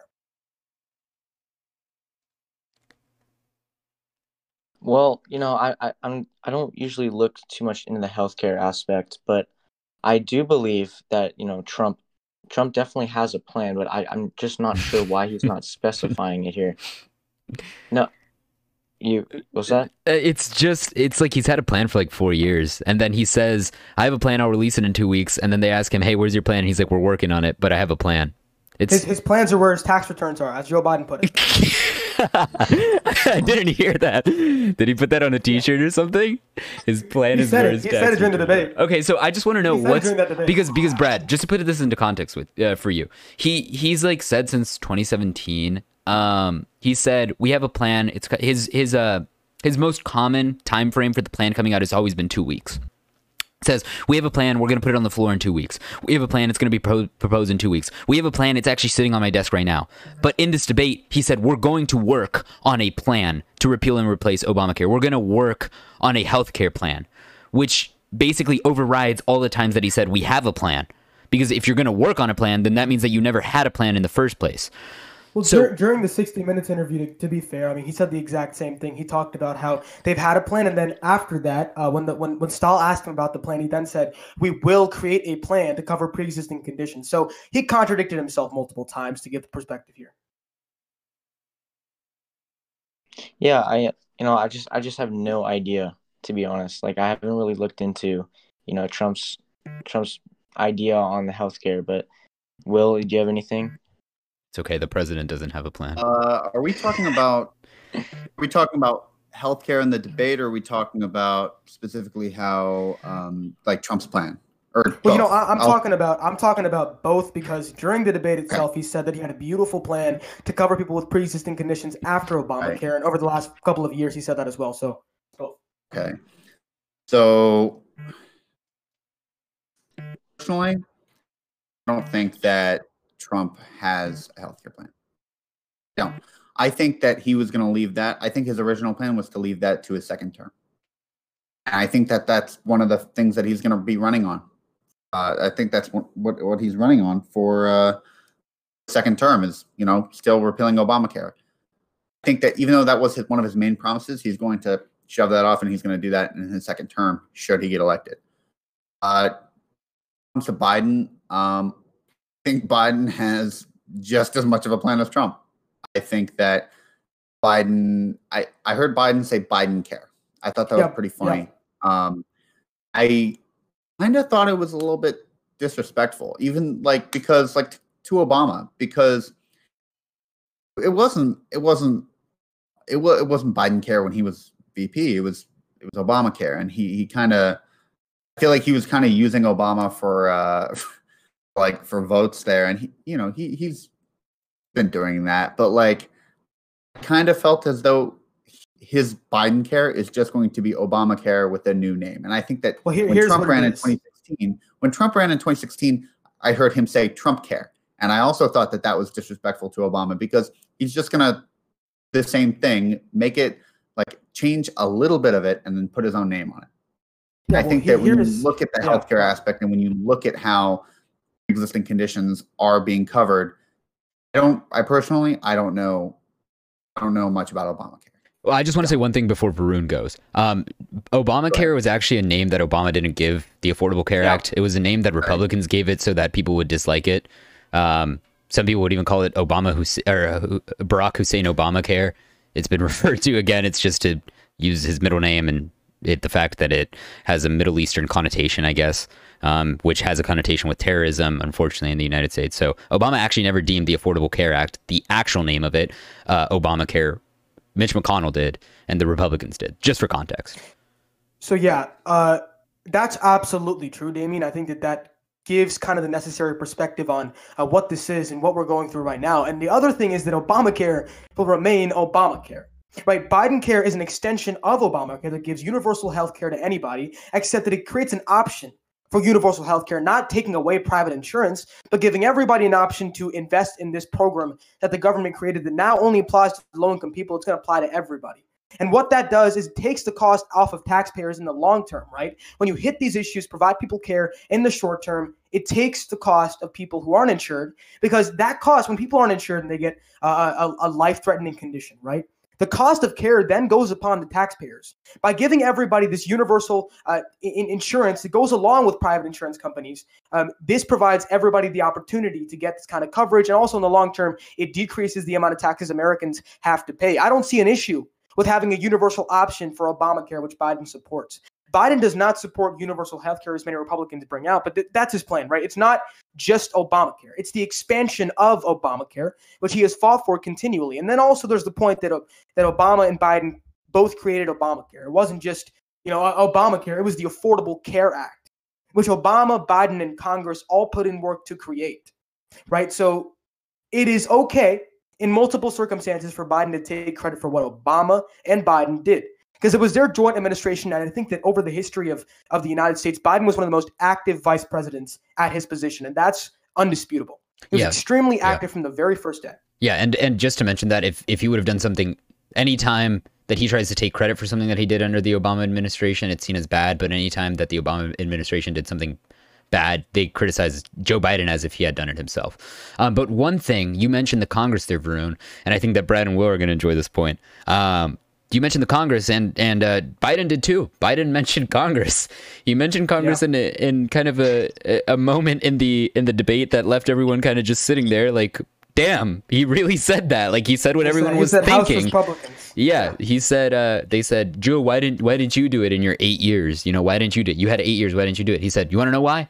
Well, I don't usually look too much into the healthcare aspect, but I do believe that, Trump definitely has a plan, but I'm just not sure why he's not specifying it here. No, what's that? It's like he's had a plan for like 4 years, and then he says, I have a plan, I'll release it in 2 weeks, and then they ask him, hey, where's your plan? And he's like, we're working on it, but I have a plan. His plans are where his tax returns are, as Joe Biden put it. I didn't hear that. Did he put that on a T-shirt or something? His plan is where his tax. He said it during the debate. Okay, so I just want to know because Brad, just to put this into context for you, he's like said since 2017. He said we have a plan. It's his most common time frame for the plan coming out has always been 2 weeks. Says we have a plan, we're going to put it on the floor in 2 weeks. We have a plan, it's going to be proposed in 2 weeks. We have a plan, it's actually sitting on my desk right now. But in this debate, he said we're going to work on a plan to repeal and replace Obamacare. We're going to work on a healthcare plan, which basically overrides all the times that he said we have a plan. Because if you're going to work on a plan, then that means that you never had a plan in the first place. Well, during the 60 Minutes interview, to be fair, I mean, he said the exact same thing. He talked about how they've had a plan, and then after that, when Stahl asked him about the plan, he then said, we will create a plan to cover pre-existing conditions. So he contradicted himself multiple times to give the perspective here. Yeah, I just have no idea, to be honest. Like, I haven't really looked into, Trump's idea on the healthcare, but Will, do you have anything? It's okay. The president doesn't have a plan. Are we talking about healthcare in the debate, or are we talking about specifically how like Trump's plan? Well, I'm talking about both, because during the debate itself, he said that he had a beautiful plan to cover people with pre-existing conditions after Obamacare, and over the last couple of years, he said that as well. So okay. So personally, I don't think that Trump has a healthcare plan. No, I think that he was going to leave that. I think his original plan was to leave that to his second term. And I think that that's one of the things that he's going to be running on. I think that's what he's running on for second term is, still repealing Obamacare. I think that even though that was one of his main promises, he's going to shove that off, and he's going to do that in his second term should he get elected. Comes to Biden, I think Biden has just as much of a plan as Trump. I think that Biden, I heard Biden say Biden care. I thought that was pretty funny. I kind of thought it was a little bit disrespectful, even because to Obama, because it wasn't Biden care when he was VP. It was Obamacare, and he kind of, I feel like he was kind of using Obama for for votes there, and he's been doing that, but kind of felt as though his Biden care is just going to be Obamacare with a new name. And I think that when Trump ran in 2016, I heard him say Trump care, and I also thought that was disrespectful to Obama, because he's just gonna the same thing, make it change a little bit of it, and then put his own name on it. I think that when you look at the healthcare aspect, and when you look at how existing conditions are being covered, I don't know much about Obamacare. Well, I just want to say one thing before Varun goes. Obamacare was actually a name that Obama didn't give the Affordable Care Act. It was a name that Republicans gave it so that people would dislike it. Some people would even call it Barack Hussein Obamacare. It's been referred to again. It's just to use his middle name and the fact that it has a Middle Eastern connotation, I guess, which has a connotation with terrorism, unfortunately, in the United States. So Obama actually never deemed the Affordable Care Act, the actual name of it, Obamacare. Mitch McConnell did, and the Republicans did, just for context. So that's absolutely true, Damien. I think that gives kind of the necessary perspective on what this is and what we're going through right now. And the other thing is that Obamacare will remain Obamacare. Right, Biden Care is an extension of Obamacare that gives universal health care to anybody, except that it creates an option for universal health care, not taking away private insurance, but giving everybody an option to invest in this program that the government created that now only applies to low-income people. It's going to apply to everybody. And what that does is it takes the cost off of taxpayers in the long term, right? When you hit these issues, provide people care in the short term, it takes the cost of people who aren't insured, because that cost, when people aren't insured and they get a life-threatening condition, right? The cost of care then goes upon the taxpayers. By giving everybody this universal insurance that goes along with private insurance companies, this provides everybody the opportunity to get this kind of coverage. And also in the long term, it decreases the amount of taxes Americans have to pay. I don't see an issue with having a universal option for Obamacare, which Biden supports. Biden does not support universal health care, as many Republicans bring out, but that's his plan, right? It's not just Obamacare. It's the expansion of Obamacare, which he has fought for continually. And then also there's the point that Obama and Biden both created Obamacare. It wasn't just, Obamacare. It was the Affordable Care Act, which Obama, Biden, and Congress all put in work to create, right? So it is okay in multiple circumstances for Biden to take credit for what Obama and Biden did, because it was their joint administration. And I think that over the history of the United States, Biden was one of the most active vice presidents at his position. And that's undisputable. He was extremely active from the very first day. Yeah. And just to mention that if he would have done something, anytime that he tries to take credit for something that he did under the Obama administration, it's seen as bad. But anytime that the Obama administration did something bad, they criticize Joe Biden as if he had done it himself. But one thing, you mentioned the Congress there, Varun, and I think that Brad and Will are going to enjoy this point. You mentioned the Congress, and Biden did too. Biden mentioned Congress. He mentioned Congress in kind of a moment in the debate that left everyone kind of just sitting there like, damn, he really said that. Like, he said what everyone was thinking. Yeah, he said, they said, Joe, why didn't you do it in your 8 years? Why didn't you do it? You had 8 years. Why didn't you do it? He said, you want to know why?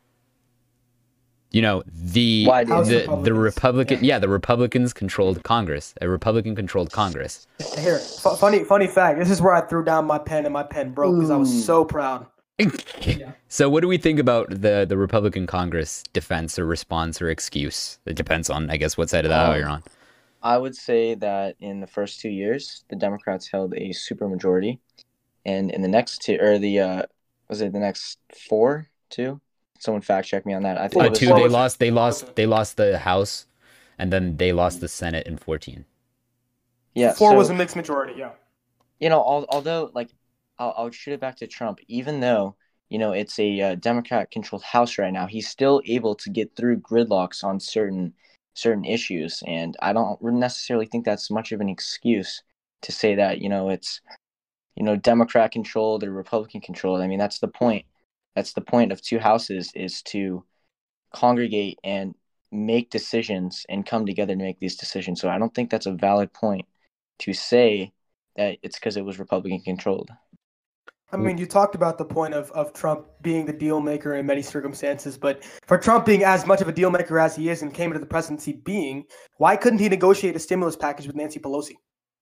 The Republicans controlled Congress. A Republican controlled Congress. Here, funny fact. This is where I threw down my pen and my pen broke because I was so proud. So what do we think about the Republican Congress defense or response or excuse? It depends on, I guess, what side of the aisle you're on. I would say that in the first 2 years, the Democrats held a supermajority, and in the next two, or the next 4, 2? Someone fact check me on that. I think it was 2. They lost the House, and then they lost the Senate in 14. Yeah, 4 was a mixed majority. Yeah. Although I'll shoot it back to Trump. Even though it's a Democrat-controlled House right now, he's still able to get through gridlocks on certain issues, and I don't necessarily think that's much of an excuse to say that it's Democrat-controlled or Republican-controlled. I mean, that's the point. That's the point of 2 houses, is to congregate and make decisions and come together to make these decisions. So I don't think that's a valid point to say that it's because it was Republican controlled. I mean, you talked about the point of Trump being the deal maker in many circumstances, but for Trump being as much of a deal maker as he is and came into the presidency being, why couldn't he negotiate a stimulus package with Nancy Pelosi?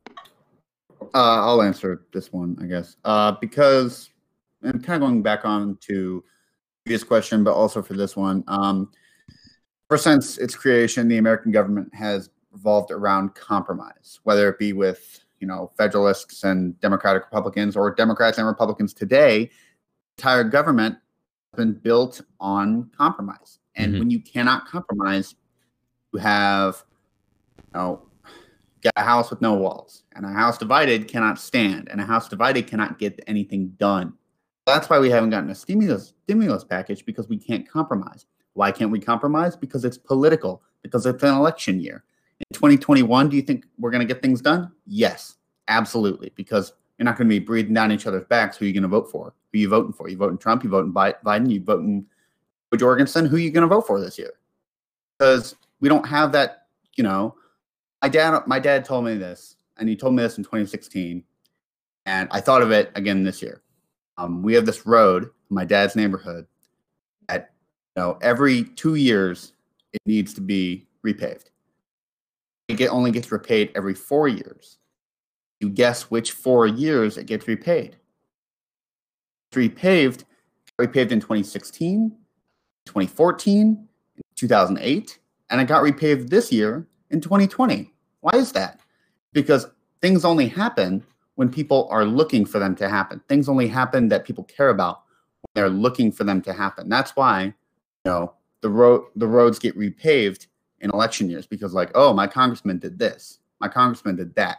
I'll answer this one, I guess, because I'm kind of going back on to previous question, but also for this one. Ever since its creation, the American government has revolved around compromise, whether it be with Federalists and Democratic Republicans, or Democrats and Republicans today. The entire government has been built on compromise, and when you cannot compromise, you have got a house with no walls, and a house divided cannot stand, and a house divided cannot get anything done. That's why we haven't gotten a stimulus package, because we can't compromise. Why can't we compromise? Because it's political, because it's an election year. In 2021, do you think we're going to get things done? Yes, absolutely, because you're not going to be breathing down each other's backs. Who are you going to vote for? Who are you voting for? You voting Trump? You voting Biden? You voting Jorgensen? Who are you going to vote for this year? Because we don't have that, My dad told me this, and he told me this in 2016, and I thought of it again this year. We have this road in my dad's neighborhood that, every 2 years it needs to be repaved. It only gets repaid every 4 years. You guess which 4 years it gets repaid? It's repaved in 2016, 2014, 2008, and it got repaved this year in 2020. Why is that? Because things only happen when people are looking for them to happen. Things only happen that people care about when they're looking for them to happen. That's why, the roads get repaved in election years, because like, oh, my congressman did this, my congressman did that.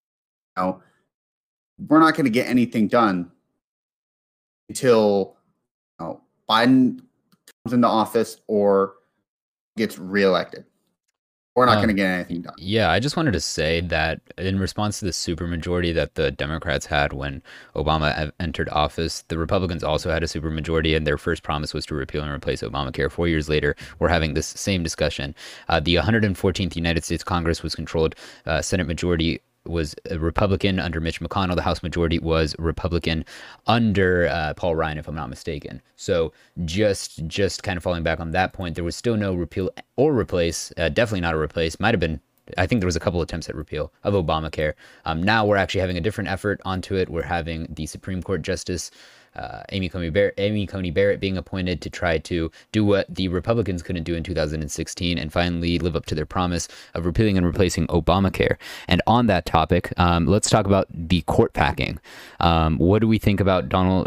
We're not going to get anything done until Biden comes into office or gets reelected. We're not going to get anything done. Yeah, I just wanted to say that in response to the supermajority that the Democrats had when Obama entered office, the Republicans also had a supermajority, and their first promise was to repeal and replace Obamacare. 4 years later, we're having this same discussion. The 114th United States Congress was controlled. Senate majority was a Republican under Mitch McConnell. The House majority was Republican under Paul Ryan, if I'm not mistaken. So just kind of falling back on that point, there was still no repeal or replace, definitely not a replace. Might have been, I think there was a couple attempts at repeal of Obamacare. Now we're actually having a different effort onto it. We're having the Supreme Court Justice Amy Coney Barrett being appointed to try to do what the Republicans couldn't do in 2016 and finally live up to their promise of repealing and replacing Obamacare. And on that topic, let's talk about the court packing. What do we think about Joe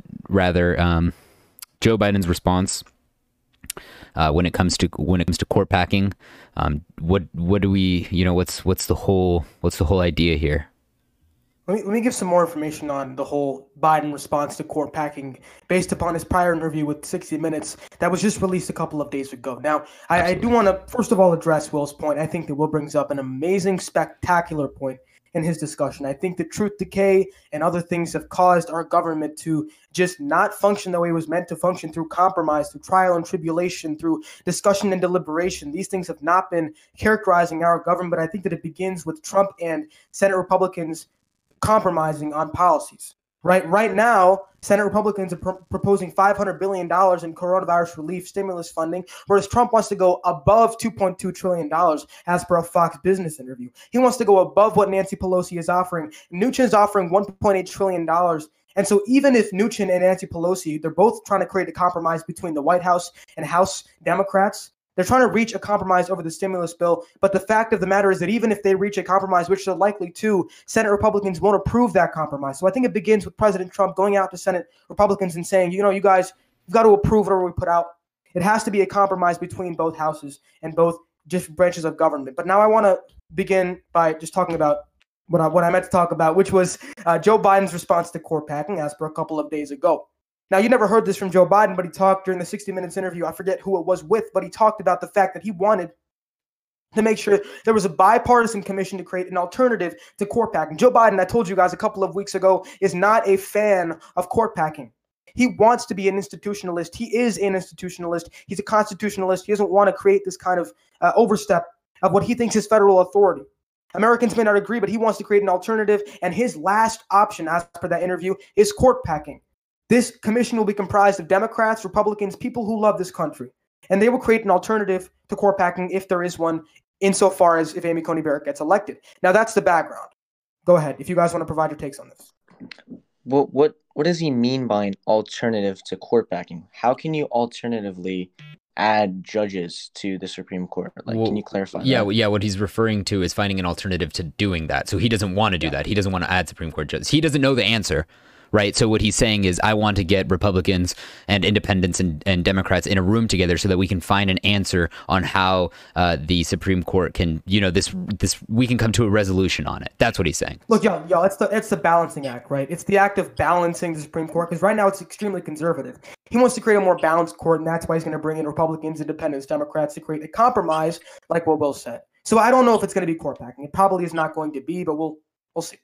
Biden's response when it comes to court packing? What do we, what's the whole idea here? Let me give some more information on the whole Biden response to court packing based upon his prior interview with 60 Minutes that was just released a couple of days ago. Now, I do want to, first of all, address Will's point. I think that Will brings up an amazing, spectacular point in his discussion. I think that truth decay and other things have caused our government to just not function the way it was meant to function, through compromise, through trial and tribulation, through discussion and deliberation. These things have not been characterizing our government, but I think that it begins with Trump and Senate Republicans compromising on policies. Right now, Senate Republicans are proposing $500 billion in coronavirus relief stimulus funding, whereas Trump wants to go above $2.2 trillion as per a Fox Business interview. He wants to go above what Nancy Pelosi is offering. Mnuchin's offering $1.8 trillion. And so even if Mnuchin and Nancy Pelosi, they're both trying to create a compromise between the White House and House Democrats, they're trying to reach a compromise over the stimulus bill. But the fact of the matter is that even if they reach a compromise, which they're likely to, Senate Republicans won't approve that compromise. So I think it begins with President Trump going out to Senate Republicans and saying, you guys, you've got to approve whatever we put out. It has to be a compromise between both houses and both different branches of government. But now I want to begin by just talking about what I meant to talk about, which was Joe Biden's response to court packing as per a couple of days ago. Now, you never heard this from Joe Biden, but he talked during the 60 Minutes interview. I forget who it was with, but he talked about the fact that he wanted to make sure there was a bipartisan commission to create an alternative to court packing. Joe Biden, I told you guys a couple of weeks ago, is not a fan of court packing. He wants to be an institutionalist. He is an institutionalist. He's a constitutionalist. He doesn't want to create this kind of overstep of what he thinks is federal authority. Americans may not agree, but he wants to create an alternative, and his last option, as per that interview, is court packing. This commission will be comprised of Democrats, Republicans, people who love this country, and they will create an alternative to court packing if there is one, insofar as if Amy Coney Barrett gets elected. Now, that's the background. Go ahead, if you guys want to provide your takes on this. What does he mean by an alternative to court packing? How can you alternatively add judges to the Supreme Court? Can you clarify that? Yeah, what he's referring to is finding an alternative to doing that. So he doesn't want to do that. He doesn't want to add Supreme Court judges. He doesn't know the answer. Right. So what he's saying is, I want to get Republicans and independents and Democrats in a room together so that we can find an answer on how the Supreme Court can, we can come to a resolution on it. That's what he's saying. Look, y'all, it's the balancing act, right? It's the act of balancing the Supreme Court, because right now it's extremely conservative. He wants to create a more balanced court, and that's why he's going to bring in Republicans, independents, Democrats to create a compromise, like what Will said. So I don't know if it's going to be court packing. It probably is not going to be, but we'll see.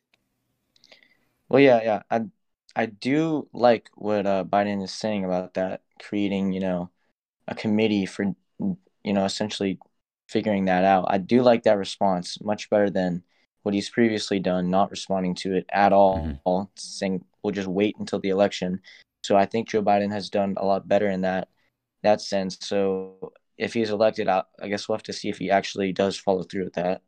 Well, yeah. I do like what Biden is saying about that, creating, a committee for, essentially figuring that out. I do like that response much better than what he's previously done, not responding to it at all, saying we'll just wait until the election. So I think Joe Biden has done a lot better in that sense. So if he's elected, I guess we'll have to see if he actually does follow through with that.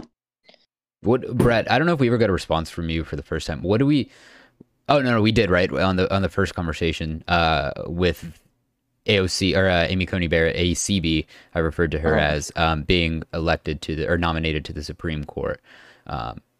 Brett, I don't know if we ever got a response from you for the first time. What do we... Oh, no, we did, right? On the first conversation with AOC or Amy Coney Barrett, ACB, I referred to her as being elected to or nominated to the Supreme Court.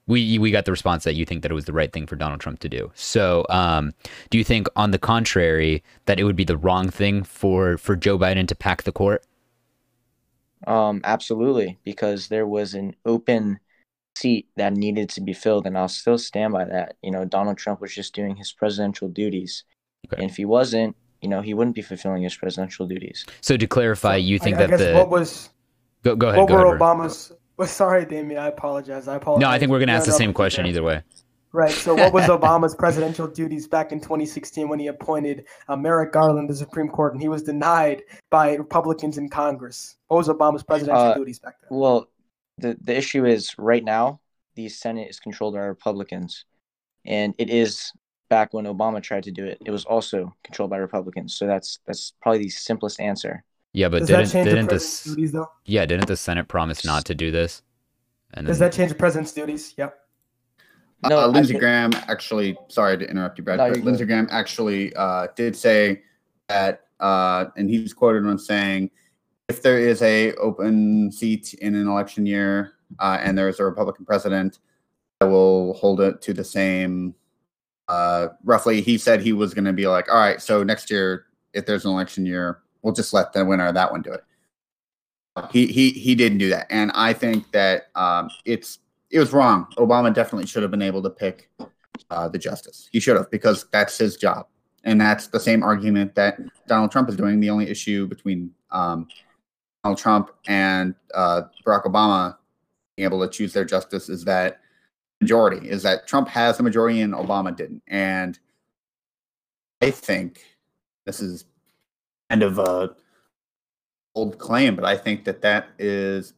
we got the response that you think that it was the right thing for Donald Trump to do. So, do you think, on the contrary, that it would be the wrong thing for Joe Biden to pack the court? Absolutely, because there was an open seat that needed to be filled, and I'll still stand by that. Donald Trump was just doing his presidential duties, and if he wasn't, he wouldn't be fulfilling his presidential duties. So to clarify, you think that what was go ahead? What go were ahead, Obama's? Well, sorry, Damien. I apologize. No, I think we're gonna ask the same question either way. Right. So, what was Obama's presidential duties back in 2016 when he appointed Merrick Garland to the Supreme Court, and he was denied by Republicans in Congress? What was Obama's presidential duties back then? Well, the issue is right now the Senate is controlled by Republicans, and it is back when Obama tried to do it. It was also controlled by Republicans. So that's probably the simplest answer. Yeah, but didn't the Senate promise not to do this? And does that change the president's duties? Yep. No, Lindsey Graham actually. Sorry to interrupt you, Brad. But Lindsey Graham actually did say that, and he was quoted on saying, if there is a open seat in an election year and there is a Republican president, I will hold it to the same. Roughly, he said he was going to be like, all right, so next year, if there's an election year, we'll just let the winner of that one do it. He didn't do that, and I think that it was wrong. Obama definitely should have been able to pick the justice. He should have, because that's his job, and that's the same argument that Donald Trump is doing. The only issue between Donald Trump and Barack Obama being able to choose their justice is that Trump has the majority and Obama didn't. And I think this is kind of a old claim, but I think that is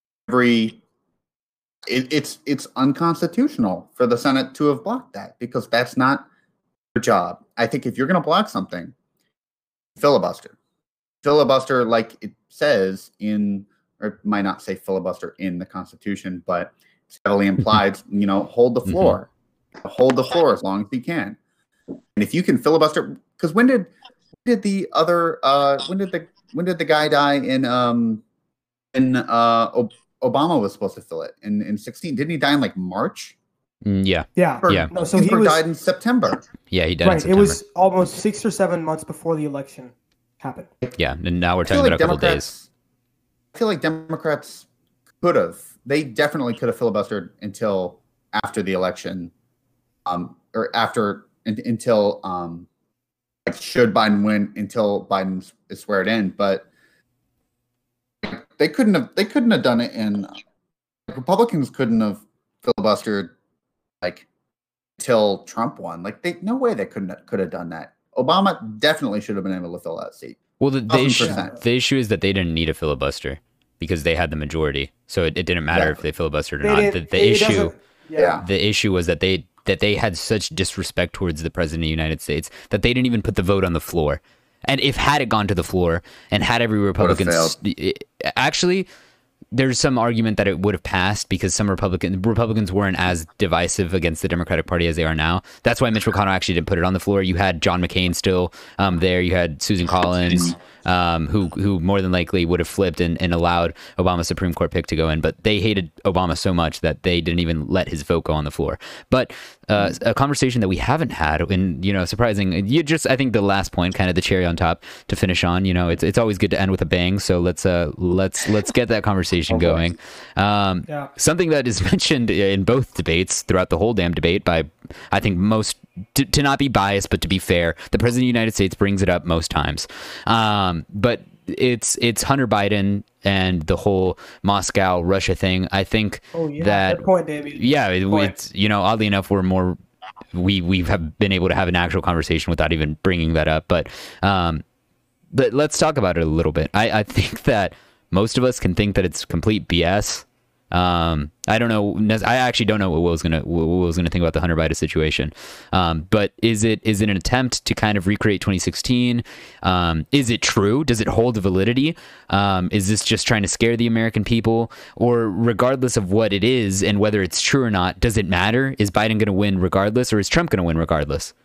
it's unconstitutional for the Senate to have blocked that, because that's not their job. I think if you're going to block something, filibuster, like it says in, or it might not say filibuster in the Constitution, but it's heavily implied, hold the floor, hold the floor as long as you can. And if you can filibuster, because when did the guy die in Obama was supposed to fill it in 16? Didn't he die in like March? Yeah. No, so he died in September. Yeah, he died in September. It was almost 6 or 7 months before the election happened. Yeah, and now we're talking about a couple days. I feel like Democrats definitely could have filibustered until after the election, or after until should Biden win, until Biden is sweared in, but they couldn't have done it Republicans couldn't have filibustered until Trump won. No way they could have done that. Obama definitely should have been able to fill that seat. Well, the issue is that they didn't need a filibuster because they had the majority, so it didn't matter if they filibustered or not. The issue was that they had such disrespect towards the president of the United States that they didn't even put the vote on the floor. And had it gone to the floor and had every Republican, actually, there's some argument that it would have passed because some Republicans weren't as divisive against the Democratic Party as they are now. That's why Mitch McConnell actually didn't put it on the floor. You had John McCain still there. You had Susan Collins, who more than likely would have flipped and allowed Obama's Supreme Court pick to go in. But they hated Obama so much that they didn't even let his vote go on the floor. But a conversation that we haven't had, and surprising, I think the last point, kind of the cherry on top to finish on. It's always good to end with a bang. So let's get that conversation going. Something that is mentioned in both debates throughout the whole damn debate by, I think, most, to not be biased but to be fair, the president of the United States brings it up most times. But it's Hunter Biden and the whole Moscow Russia thing. I think that good point, David. Yeah, it's oddly enough we have been able to have an actual conversation without even bringing that up. But let's talk about it a little bit. I think that most of us can think that it's complete BS. I don't know. I actually don't know what Will's gonna think about the Hunter Biden situation. But is it an attempt to kind of recreate 2016? Is it true? Does it hold validity? Is this just trying to scare the American people? Or regardless of what it is and whether it's true or not, does it matter? Is Biden going to win regardless, or is Trump going to win regardless?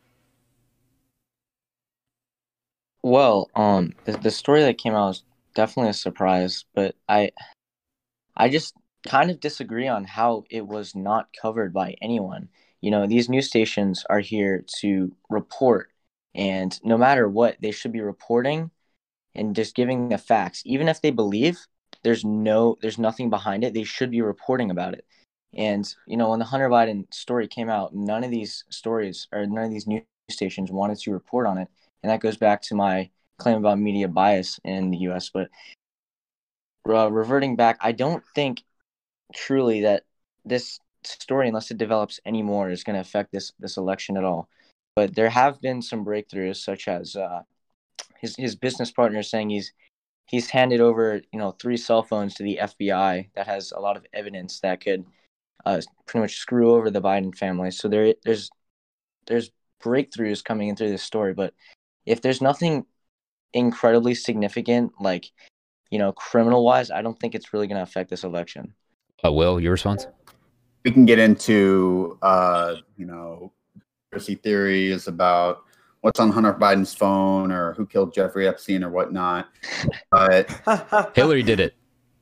Well, the story that came out was definitely a surprise, but I just kind of disagree on how it was not covered by anyone. You know, these news stations are here to report, and no matter what, they should be reporting and just giving the facts. Even if they believe there's nothing behind it, they should be reporting about it. And, you know, when the Hunter Biden story came out, none of these stories or none of these news stations wanted to report on it. And that goes back to my claim about media bias in the U.S. But reverting back, I don't think truly that this story, unless it develops anymore, is going to affect this election at all. But there have been some breakthroughs, such as his business partner saying he's handed over, you know, 3 cell phones to the FBI that has a lot of evidence that could pretty much screw over the Biden family. So there's breakthroughs coming in through this story. But if there's nothing incredibly significant, like, you know, criminal wise, I don't think it's really going to affect this election. Will, your response? We can get into you know, conspiracy theories about what's on Hunter Biden's phone or who killed Jeffrey Epstein or whatnot. But Hillary did it.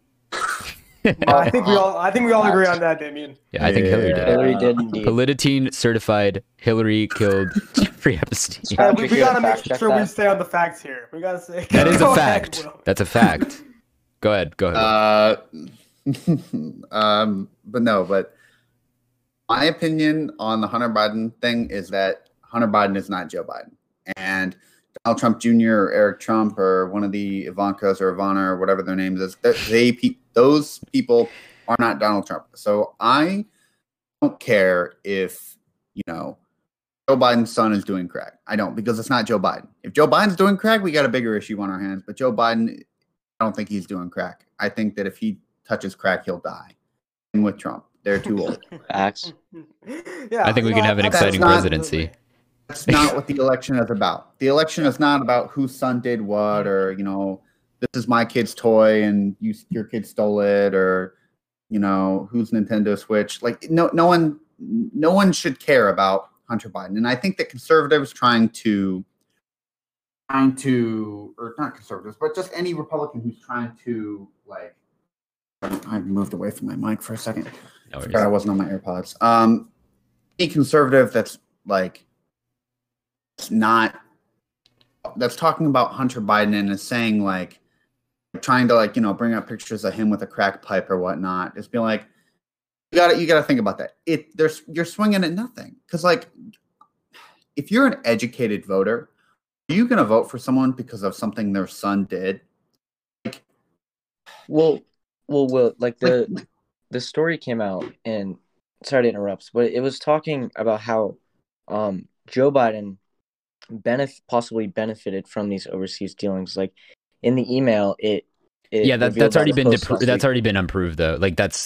I think we all agree on that, Damien. Yeah, I think Hillary did it. Hillary did indeed. Politatine certified Hillary killed Jeffrey Epstein. We gotta make sure we stay on the facts here. We gotta say that is a fact. That's a fact. Go ahead. But my opinion on the Hunter Biden thing is that Hunter Biden is not Joe Biden, and Donald Trump Jr. or Eric Trump or one of the Ivankas or Ivana or whatever their names is, those people are not Donald Trump. So I don't care if, you know, Joe Biden's son is doing crack. I don't, because it's not Joe Biden. If Joe Biden's doing crack, we got a bigger issue on our hands. But Joe Biden, I don't think he's doing crack. I think that if he touches crack, he'll die. And with Trump, they're too old. Facts. Yeah, I think we can have an exciting presidency. That's not what the election is about. The election is not about whose son did what, or, you know, this is my kid's toy and your kid stole it, or, you know, whose Nintendo Switch. Like, no one should care about Hunter Biden. And I think that conservatives trying to, or not conservatives, but just any Republican who's trying to, like, I moved away from my mic for a second. No worries. I wasn't on my AirPods. Any conservative that's like, that's talking about Hunter Biden and is saying, like, trying to, like, you know, bring up pictures of him with a crack pipe or whatnot, just be like, you gotta think about that. You're swinging at nothing, because, like, if you're an educated voter, are you gonna vote for someone because of something their son did? Like, well, like the story came out, and sorry to interrupt, but it was talking about how Joe Biden possibly benefited from these overseas dealings. Like, in the email, that's already been unproved though. Like, because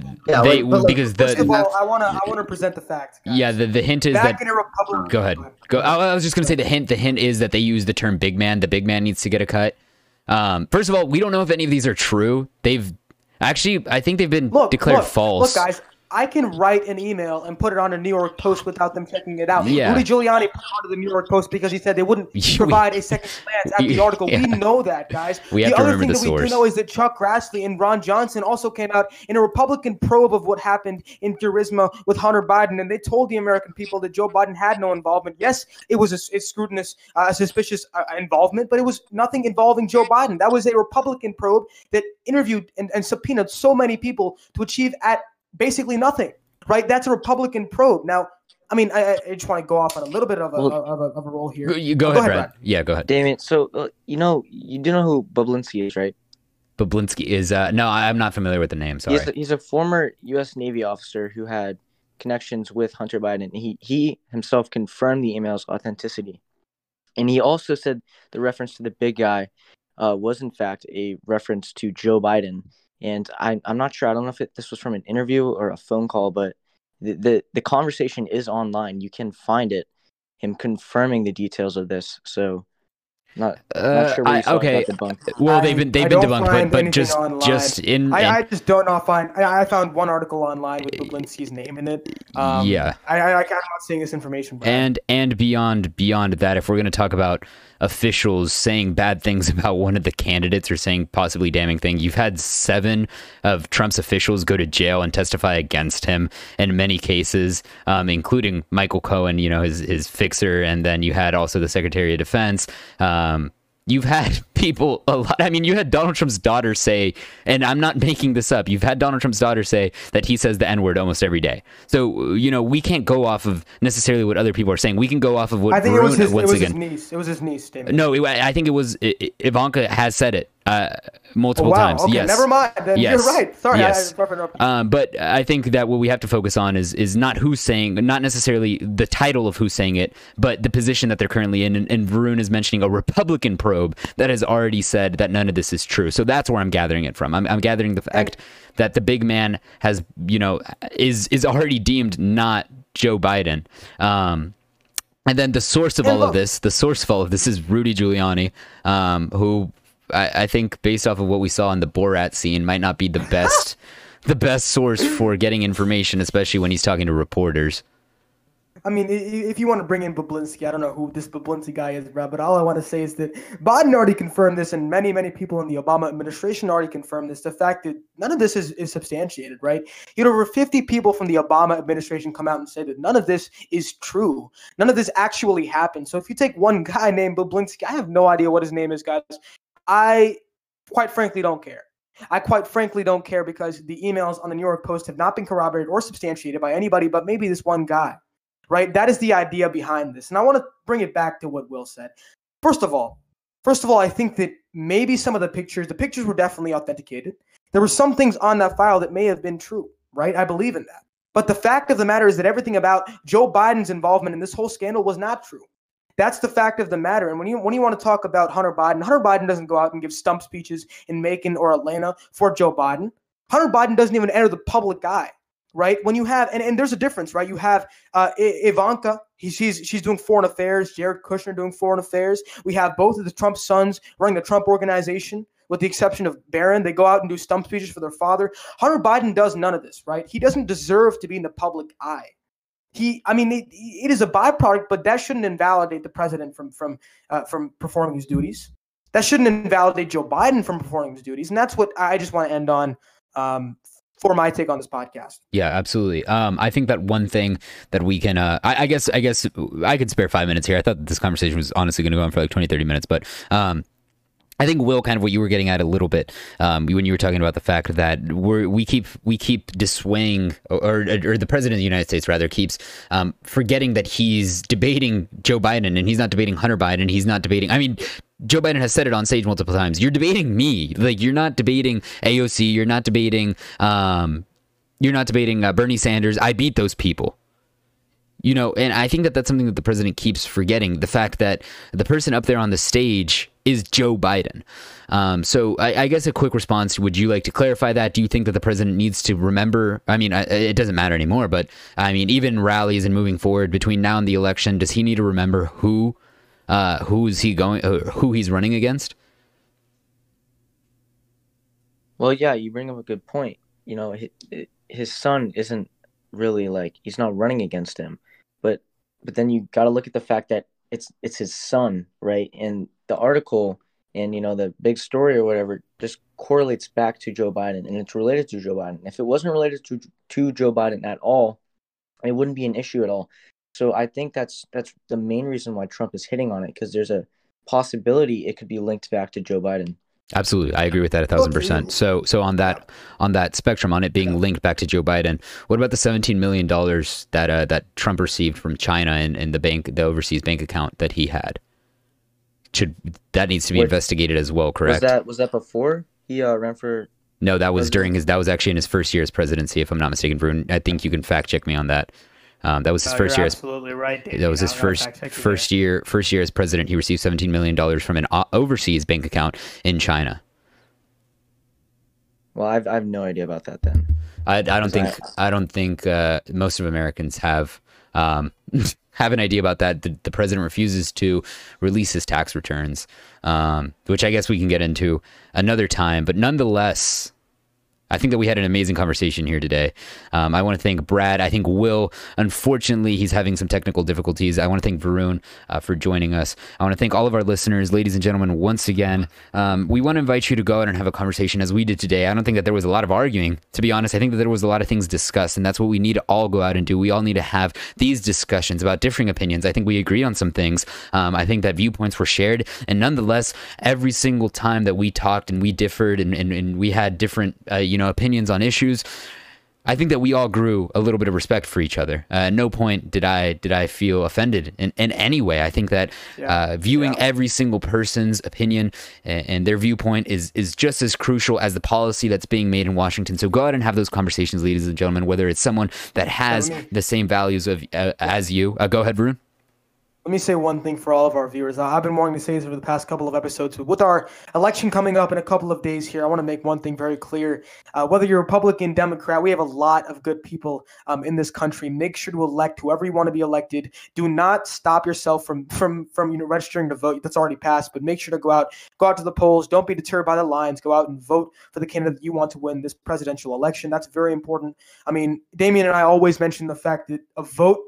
first of all, I want to present the facts, guys. Yeah, the hint is back that in a republic. Go ahead. I was just gonna say the hint is that they use the term big man. The big man needs to get a cut. First of all, we don't know if any of these are true. I think they've been declared false. Look, guys, I can write an email and put it on a New York Post without them checking it out. Yeah. Rudy Giuliani put it onto the New York Post because he said they wouldn't provide a second glance at the article. Yeah. We know that, guys. We have the to other remember thing the that we source. do know is that Chuck Grassley and Ron Johnson also came out in a Republican probe of what happened in Turismo with Hunter Biden, and they told the American people that Joe Biden had no involvement. Yes, it was a suspicious involvement, but it was nothing involving Joe Biden. That was a Republican probe that interviewed and subpoenaed so many people to achieve at basically nothing. Right, that's a Republican probe. Now, I mean, I just want to go off on a little bit of a roll here. You go ahead, Brad. Yeah, go ahead. Damien, so you do know who Bobulinski is, right? Bobulinski is no, I'm not familiar with the name. Sorry. He's a former U.S. Navy officer who had connections with Hunter Biden. He himself confirmed the email's authenticity, and he also said the reference to the big guy was in fact a reference to Joe Biden. And I'm not sure. I don't know if this was from an interview or a phone call, but the conversation is online. You can find it. Him confirming the details of this. So, not sure what you saw about debunked. Well, they've been debunked, but just I just don't know. I found one article online with Bobulinski's name in it. Yeah. I'm not seeing this information. And beyond that, if we're going to talk about officials saying bad things about one of the candidates or saying possibly damning thing. You've had 7 of Trump's officials go to jail and testify against him in many cases, including Michael Cohen, his fixer. And then you had also the Secretary of Defense. You've had people a lot. I mean, you had Donald Trump's daughter say, and I'm not making this up, you've had Donald Trump's daughter say that he says the N-word almost every day. So, we can't go off of necessarily what other people are saying. We can go off of what I think Varun, it was his niece. It was his niece, David. No, I think it was Ivanka has said it multiple times. Okay, yes. Never mind. Then yes. You're right. Sorry. Yes. I but I think that what we have to focus on is not who's saying, not necessarily the title of who's saying it, but the position that they're currently in. And Varun is mentioning a Republican probe that has already said that none of this is true. So that's where I'm gathering it from. I'm gathering the fact that the big man has, is already deemed not Joe Biden. And then the source of all of this is Rudy Giuliani, who I think, based off of what we saw in the Borat scene, might not be the best source for getting information, especially when he's talking to reporters. I mean, if you want to bring in Bablinski, I don't know who this Bablinski guy is, bro, but all I want to say is that Biden already confirmed this, and many, many people in the Obama administration already confirmed this, the fact that none of this is substantiated, right? Over 50 people from the Obama administration come out and say that none of this is true. None of this actually happened. So if you take one guy named Bablinski, I have no idea what his name is, guys. I quite frankly don't care. I quite frankly don't care because the emails on the New York Post have not been corroborated or substantiated by anybody but maybe this one guy, right? That is the idea behind this. And I want to bring it back to what Will said. First of all, I think that maybe some of the pictures were definitely authenticated. There were some things on that file that may have been true, right? I believe in that. But the fact of the matter is that everything about Joe Biden's involvement in this whole scandal was not true. That's the fact of the matter. And when you want to talk about Hunter Biden doesn't go out and give stump speeches in Macon or Atlanta for Joe Biden. Hunter Biden doesn't even enter the public eye, right? When you have, and there's a difference, right? You have Ivanka, she's doing foreign affairs, Jared Kushner doing foreign affairs. We have both of the Trump sons running the Trump organization, with the exception of Barron. They go out and do stump speeches for their father. Hunter Biden does none of this, right? He doesn't deserve to be in the public eye. It is a byproduct, but that shouldn't invalidate the president from performing his duties. That shouldn't invalidate Joe Biden from performing his duties, and that's what I just want to end on for my take on this podcast. Yeah, absolutely. I think that one thing that we can, I guess I could spare 5 minutes here. I thought that this conversation was honestly going to go on for like 20, 30 minutes, but I think, Will, kind of what you were getting at a little bit when you were talking about the fact that we keep dissuading, or the president of the United States rather keeps forgetting that he's debating Joe Biden, and he's not debating Hunter Biden. He's not debating. I mean, Joe Biden has said it on stage multiple times. You're debating me. Like, you're not debating AOC. You're not debating. Bernie Sanders. I beat those people. And I think that that's something that the president keeps forgetting, the fact that the person up there on the stage is Joe Biden. So I guess a quick response, would you like to clarify that? Do you think that the president needs to remember? I mean, it doesn't matter anymore, but I mean, even rallies and moving forward between now and the election, does he need to remember who he's running against? Well, yeah, you bring up a good point. His son isn't really he's not running against him. But then you got to look at the fact that it's his son, right? And the article and, the big story or whatever just correlates back to Joe Biden, and it's related to Joe Biden. If it wasn't related to Joe Biden at all, it wouldn't be an issue at all. So I think that's the main reason why Trump is hitting on it, because there's a possibility it could be linked back to Joe Biden. Absolutely. I agree with that 1,000%. So on that spectrum, on it being linked back to Joe Biden, what about the $17 million that Trump received from China and the overseas bank account that he had? That needs to be investigated as well, correct? Was that before he ran for? No, that was that was actually in his first year as presidency, if I'm not mistaken, Varun. I think you can fact check me on that. That was his first year. Absolutely right, David. That was his first year as president. He received $17 million from an overseas bank account in China. Well, I have no idea about that. Then I don't think most of Americans have an idea about that. The president refuses to release his tax returns, which I guess we can get into another time. But nonetheless, I think that we had an amazing conversation here today. I want to thank Brad. I think Will, unfortunately, he's having some technical difficulties. I want to thank Varun for joining us. I want to thank all of our listeners, ladies and gentlemen, once again. We want to invite you to go out and have a conversation as we did today. I don't think that there was a lot of arguing, to be honest. I think that there was a lot of things discussed, and that's what we need to all go out and do. We all need to have these discussions about differing opinions. I think we agree on some things. I think that viewpoints were shared, and nonetheless, every single time that we talked and we differed and we had different opinions on issues, I think that we all grew a little bit of respect for each other. At no point did I feel offended in any way. I think that viewing every single person's opinion and their viewpoint is just as crucial as the policy that's being made in Washington. So go out and have those conversations, ladies and gentlemen, whether it's someone that has the same values as you. Go ahead, Varun. Let me say one thing for all of our viewers. I've been wanting to say this over the past couple of episodes. With our election coming up in a couple of days here, I want to make one thing very clear. Whether you're Republican, Democrat, we have a lot of good people in this country. Make sure to elect whoever you want to be elected. Do not stop yourself from registering to vote. That's already passed, but make sure to go out to the polls. Don't be deterred by the lines. Go out and vote for the candidate that you want to win this presidential election. That's very important. I mean, Damian and I always mention the fact that a vote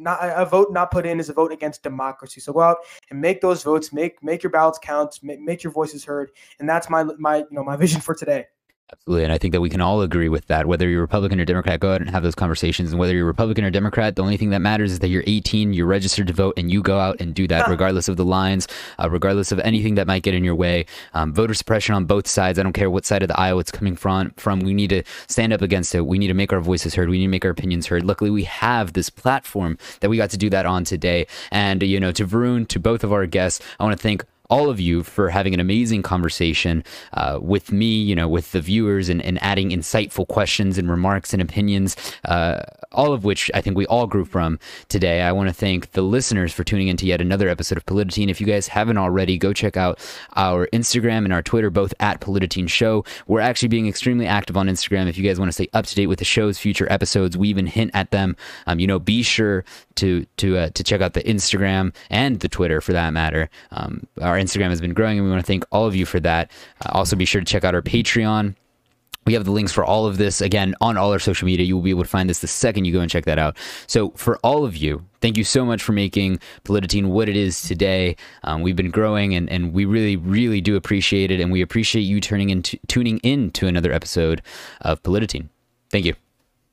not put in is a vote against democracy. So go out and make those votes, make your ballots count, make your voices heard, and that's my vision for today. Absolutely, and I think that we can all agree with that. Whether you're Republican or Democrat, go out and have those conversations. And whether you're Republican or Democrat, the only thing that matters is that you're 18, you're registered to vote, and you go out and do that, regardless of the lines, regardless of anything that might get in your way. Voter suppression on both sides. I don't care what side of the aisle it's coming from. We need to stand up against it. We need to make our voices heard. We need to make our opinions heard. Luckily, we have this platform that we got to do that on today. And to Varun, to both of our guests, I want to thank all of you for having an amazing conversation with me, with the viewers, and adding insightful questions and remarks and opinions, all of which I think we all grew from today. I want to thank the listeners for tuning in to yet another episode of Politatine. If you guys haven't already, go check out our Instagram and our Twitter, both at Politatine Show. We're actually being extremely active on Instagram. If you guys want to stay up to date with the show's future episodes, we even hint at them. Be sure to check out the Instagram and the Twitter for that matter. Our Instagram has been growing, and we want to thank all of you for that. Also, be sure to check out our Patreon. We have the links for all of this, again, on all our social media. You will be able to find this the second you go and check that out. So for all of you, thank you so much for making Politatine what it is today. We've been growing, and we really, really do appreciate it, and we appreciate you tuning in to another episode of Politatine. Thank you.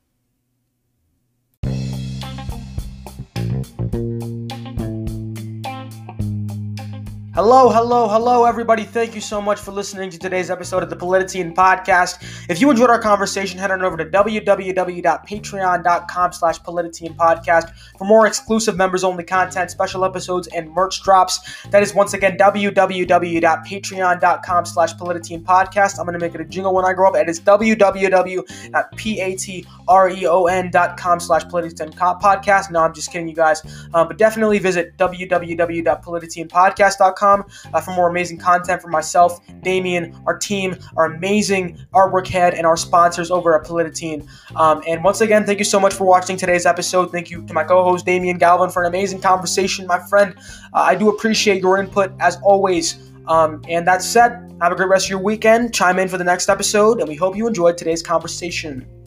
Hello, everybody. Thank you so much for listening to today's episode of the Politatine Podcast. If you enjoyed our conversation, head on over to www.patreon.com/Politatine Podcast for more exclusive members-only content, special episodes, and merch drops. That is, once again, www.patreon.com/Politatine Podcast. I'm going to make it a jingle when I grow up. It is www.patreon.com/Politatine Podcast. No, I'm just kidding, you guys. But definitely visit www.politatine.podcast.com for more amazing content from myself, Damian, our team, our amazing artwork head, and our sponsors over at Politatine. And once again, thank you so much for watching today's episode. Thank you to my co-host, Damian Galvin, for an amazing conversation, my friend. I do appreciate your input, as always. And that said, have a great rest of your weekend. Chime in for the next episode, and we hope you enjoyed today's conversation.